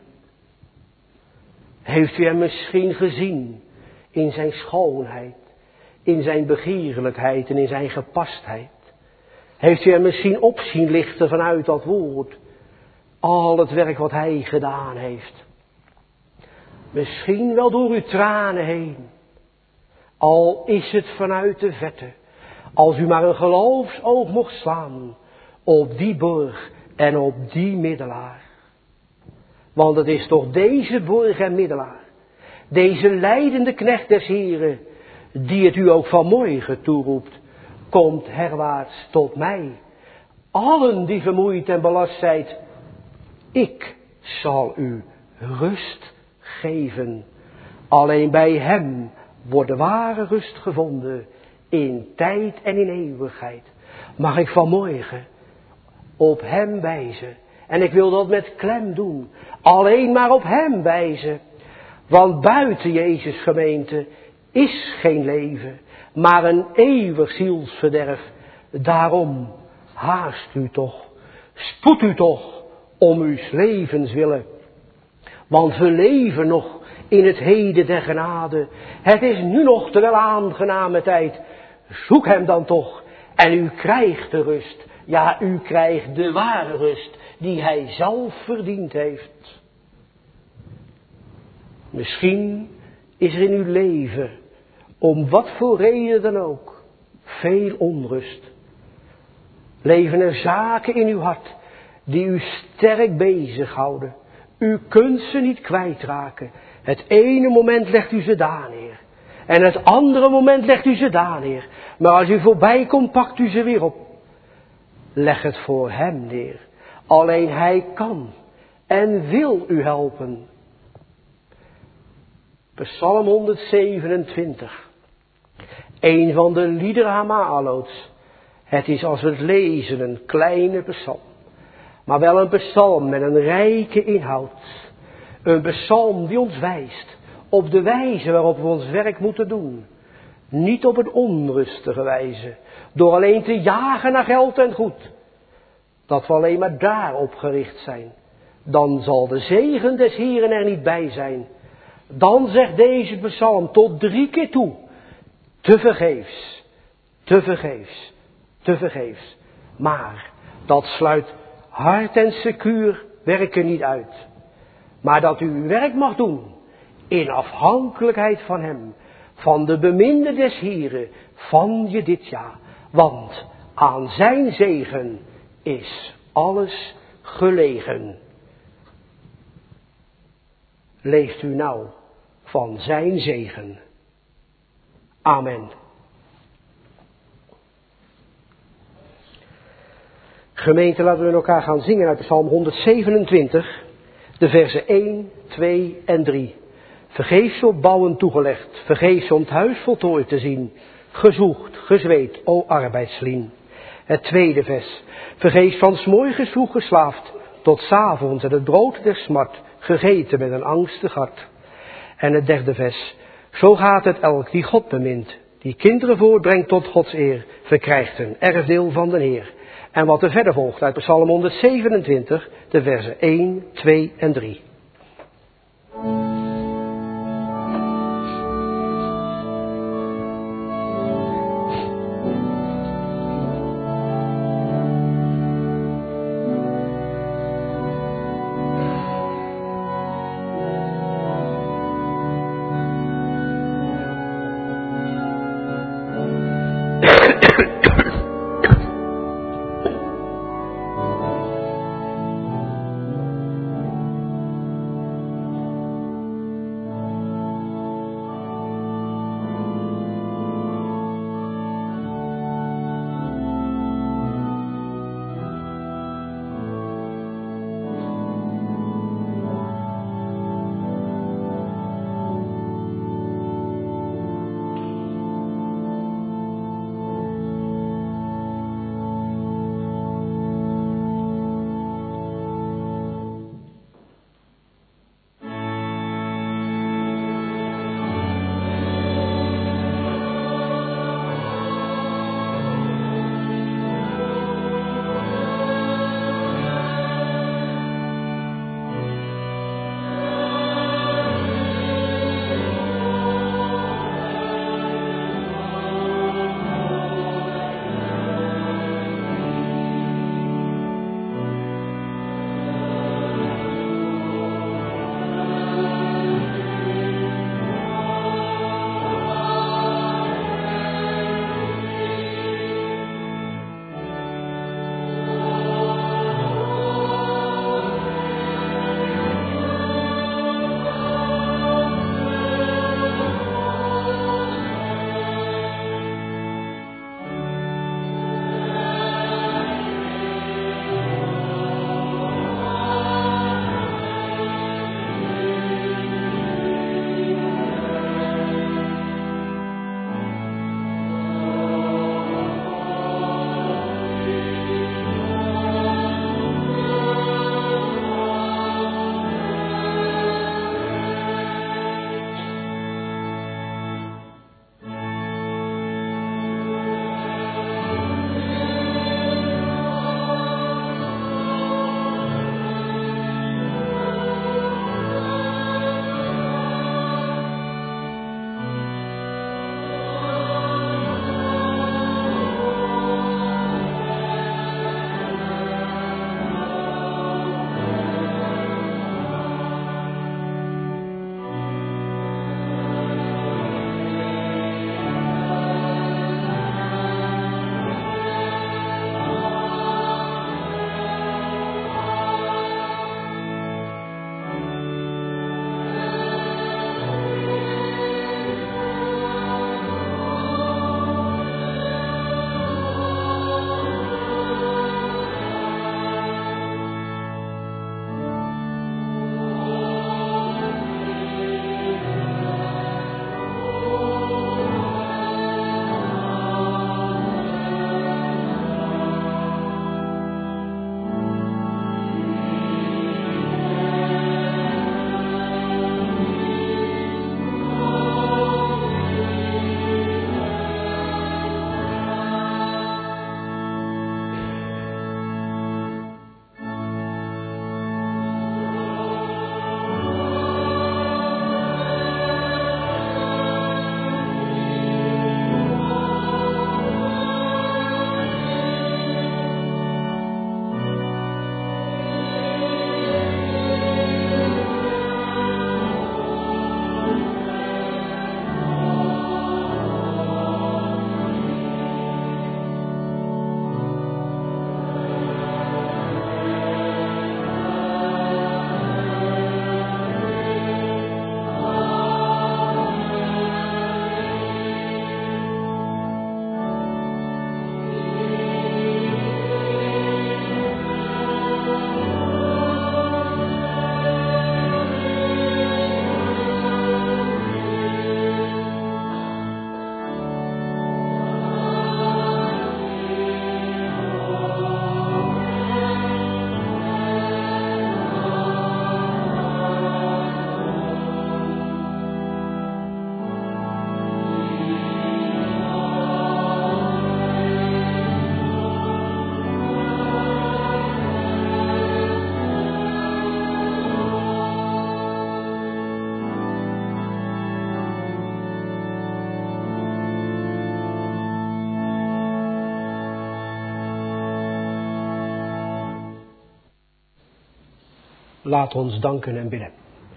Heeft u hem misschien gezien in zijn schoonheid, in zijn begierlijkheid en in zijn gepastheid? Heeft u hem misschien op zien lichten vanuit dat woord? Al het werk wat hij gedaan heeft. Misschien wel door uw tranen heen. Al is het vanuit de vette. Als u maar een geloofsoog mocht slaan op die borg en op die middelaar. Want het is toch deze borg en middelaar, deze lijdende knecht des Heren, die het u ook vanmorgen toeroept. Komt herwaarts tot mij, allen die vermoeid en belast zijt. Ik zal u rust geven. Alleen bij hem wordt de ware rust gevonden in tijd en in eeuwigheid. Mag ik vanmorgen op hem wijzen. En ik wil dat met klem doen. Alleen maar op hem wijzen. Want buiten Jezus gemeente is geen leven, maar een eeuwig zielsverderf. Daarom haast u toch, spoed u toch om uw levens willen. Want we leven nog in het heden der genade. Het is nu nog de wel aangename tijd. Zoek hem dan toch en u krijgt de rust. Ja, u krijgt de ware rust die hij zelf verdiend heeft. Misschien is er in uw leven, om wat voor reden dan ook, veel onrust. Leven er zaken in uw hart die u sterk bezighouden. U kunt ze niet kwijtraken. Het ene moment legt u ze daar neer. En het andere moment legt u ze daar neer. Maar als u voorbij komt, pakt u ze weer op. Leg het voor hem neer. Alleen hij kan en wil u helpen. Psalm honderdzevenentwintig. Een van de liederen Hamaaloots. Het is als we het lezen een kleine psalm. Maar wel een psalm met een rijke inhoud. Een psalm die ons wijst op de wijze waarop we ons werk moeten doen. Niet op een onrustige wijze. Door alleen te jagen naar geld en goed. Dat we alleen maar daarop gericht zijn. Dan zal de zegen des Heeren er niet bij zijn. Dan zegt deze psalm tot drie keer toe. Te vergeefs. Te vergeefs. Te vergeefs. Maar dat sluit hard en secuur werken niet uit. Maar dat u uw werk mag doen. In afhankelijkheid van hem. Van de beminde des Heren. Van je dit jaar. Want aan zijn zegen is alles gelegen. Leeft u nou van zijn zegen. Amen. Gemeente, laten we met elkaar gaan zingen uit Psalm honderdzevenentwintig, de versen één, twee en drie. Vergeefs op bouwen toegelegd, vergeefs om het huis voltooid te zien, gezocht, gezweet, o arbeidslien. Het tweede vers, vergeefs van 's morgens vroeg geslaafd, tot 's avonds en het brood der smart, gegeten met een angstig hart. En het derde vers, zo gaat het elk die God bemint, die kinderen voortbrengt tot Gods eer, verkrijgt een erfdeel van de Heer. En wat er verder volgt uit Psalm honderdzevenentwintig, de versen één, twee en drie. Laat ons danken en bidden.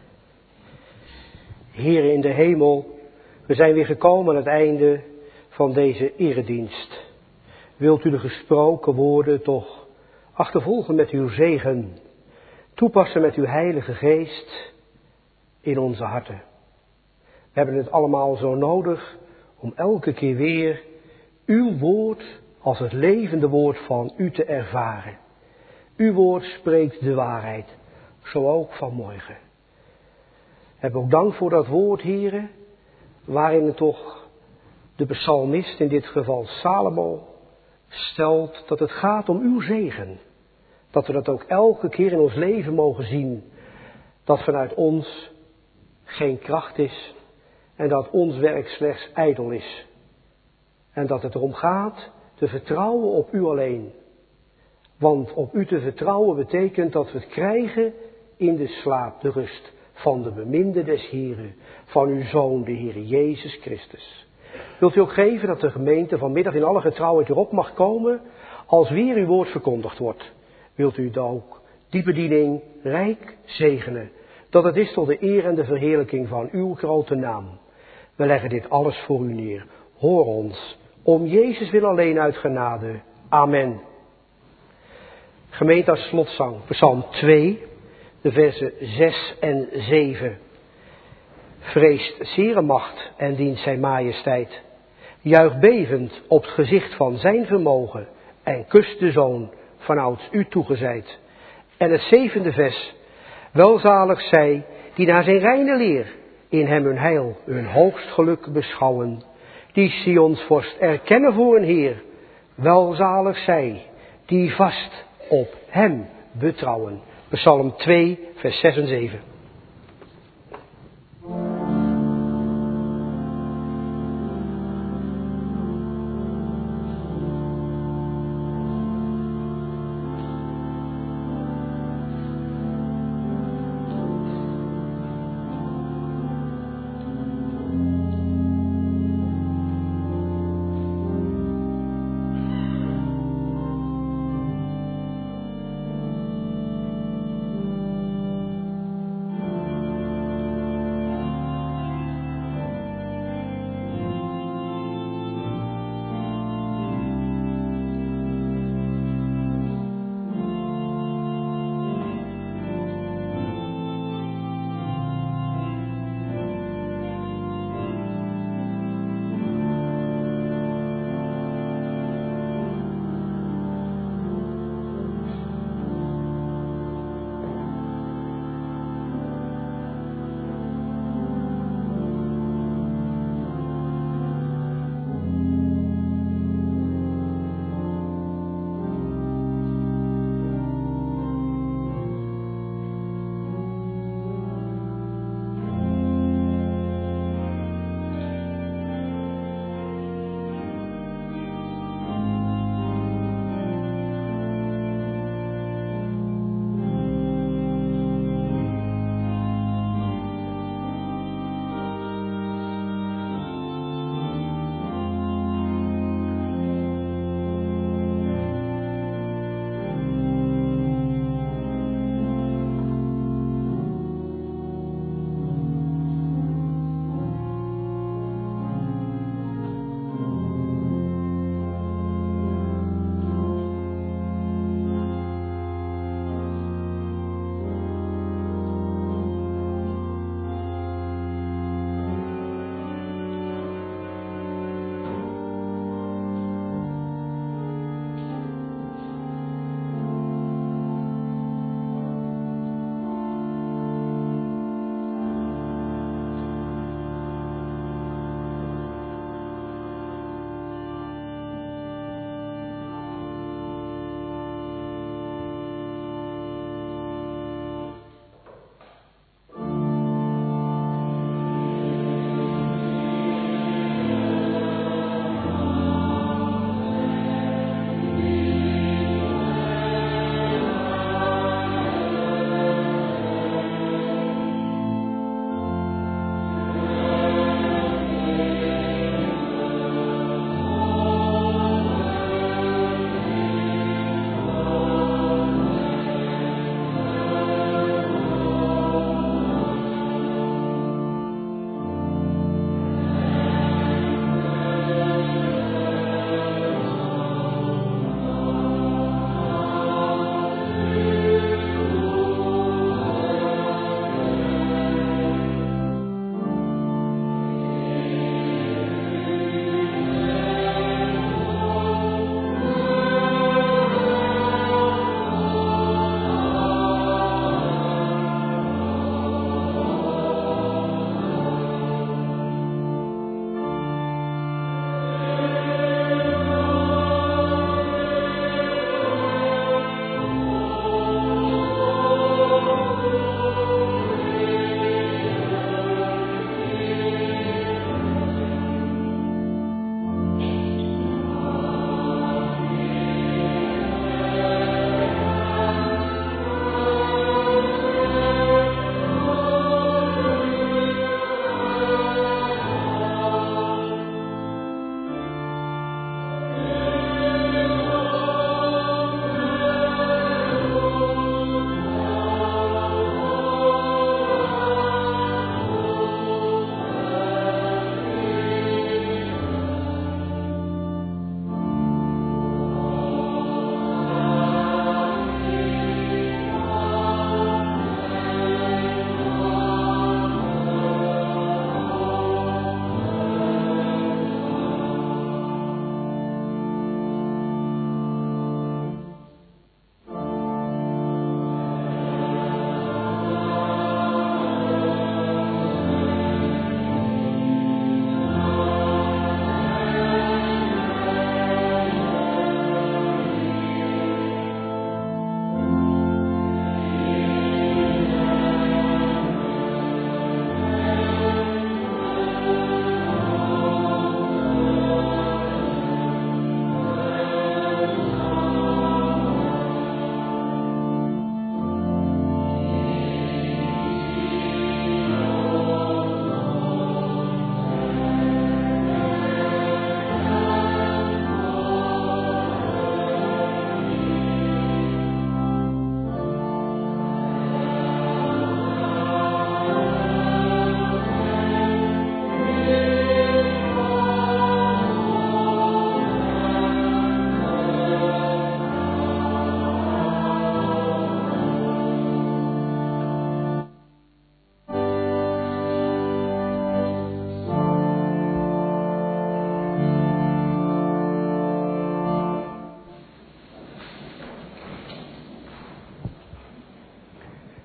Heer in de hemel, we zijn weer gekomen aan het einde van deze eredienst. Wilt u de gesproken woorden toch achtervolgen met uw zegen, toepassen met uw heilige geest in onze harten. We hebben het allemaal zo nodig om elke keer weer uw woord als het levende woord van u te ervaren. Uw woord spreekt de waarheid, zo ook vanmorgen. We hebben ook dank voor dat woord, heren, waarin het toch de psalmist, in dit geval Salomo, stelt dat het gaat om uw zegen. Dat we dat ook elke keer in ons leven mogen zien, dat vanuit ons geen kracht is en dat ons werk slechts ijdel is. En dat het erom gaat te vertrouwen op u alleen. Want op u te vertrouwen betekent dat we het krijgen in de slaap, de rust van de beminde des Heren, van uw Zoon, de Heer Jezus Christus. Wilt u ook geven dat de gemeente vanmiddag in alle getrouwheid erop mag komen, als weer uw woord verkondigd wordt. Wilt u dan ook die bediening rijk zegenen, dat het is tot de eer en de verheerlijking van uw grote naam. We leggen dit alles voor u neer. Hoor ons, om Jezus wil alleen uit genade. Amen. Gemeente als slotzang, Psalm twee, de versen zes en zeven. Vreest zere macht en dient zijn majesteit. Juich bevend op het gezicht van zijn vermogen en kust de Zoon vanouds u toegezeid. En het zevende vers. Welzalig zij die naar zijn reine leer in hem hun heil, hun hoogst geluk beschouwen. Die Sions vorst erkennen voor een Heer. Welzalig zij die vast op hem betrouwen. Psalm twee, vers zes en zeven.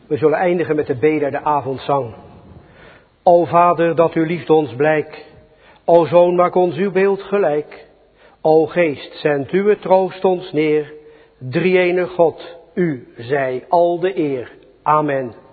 We zullen eindigen met de bede de avondzang. O Vader, dat uw liefde ons blijk. O Zoon, maak ons uw beeld gelijk. O Geest, zend uw troost ons neer. Drie-ene God, u zij al de eer. Amen.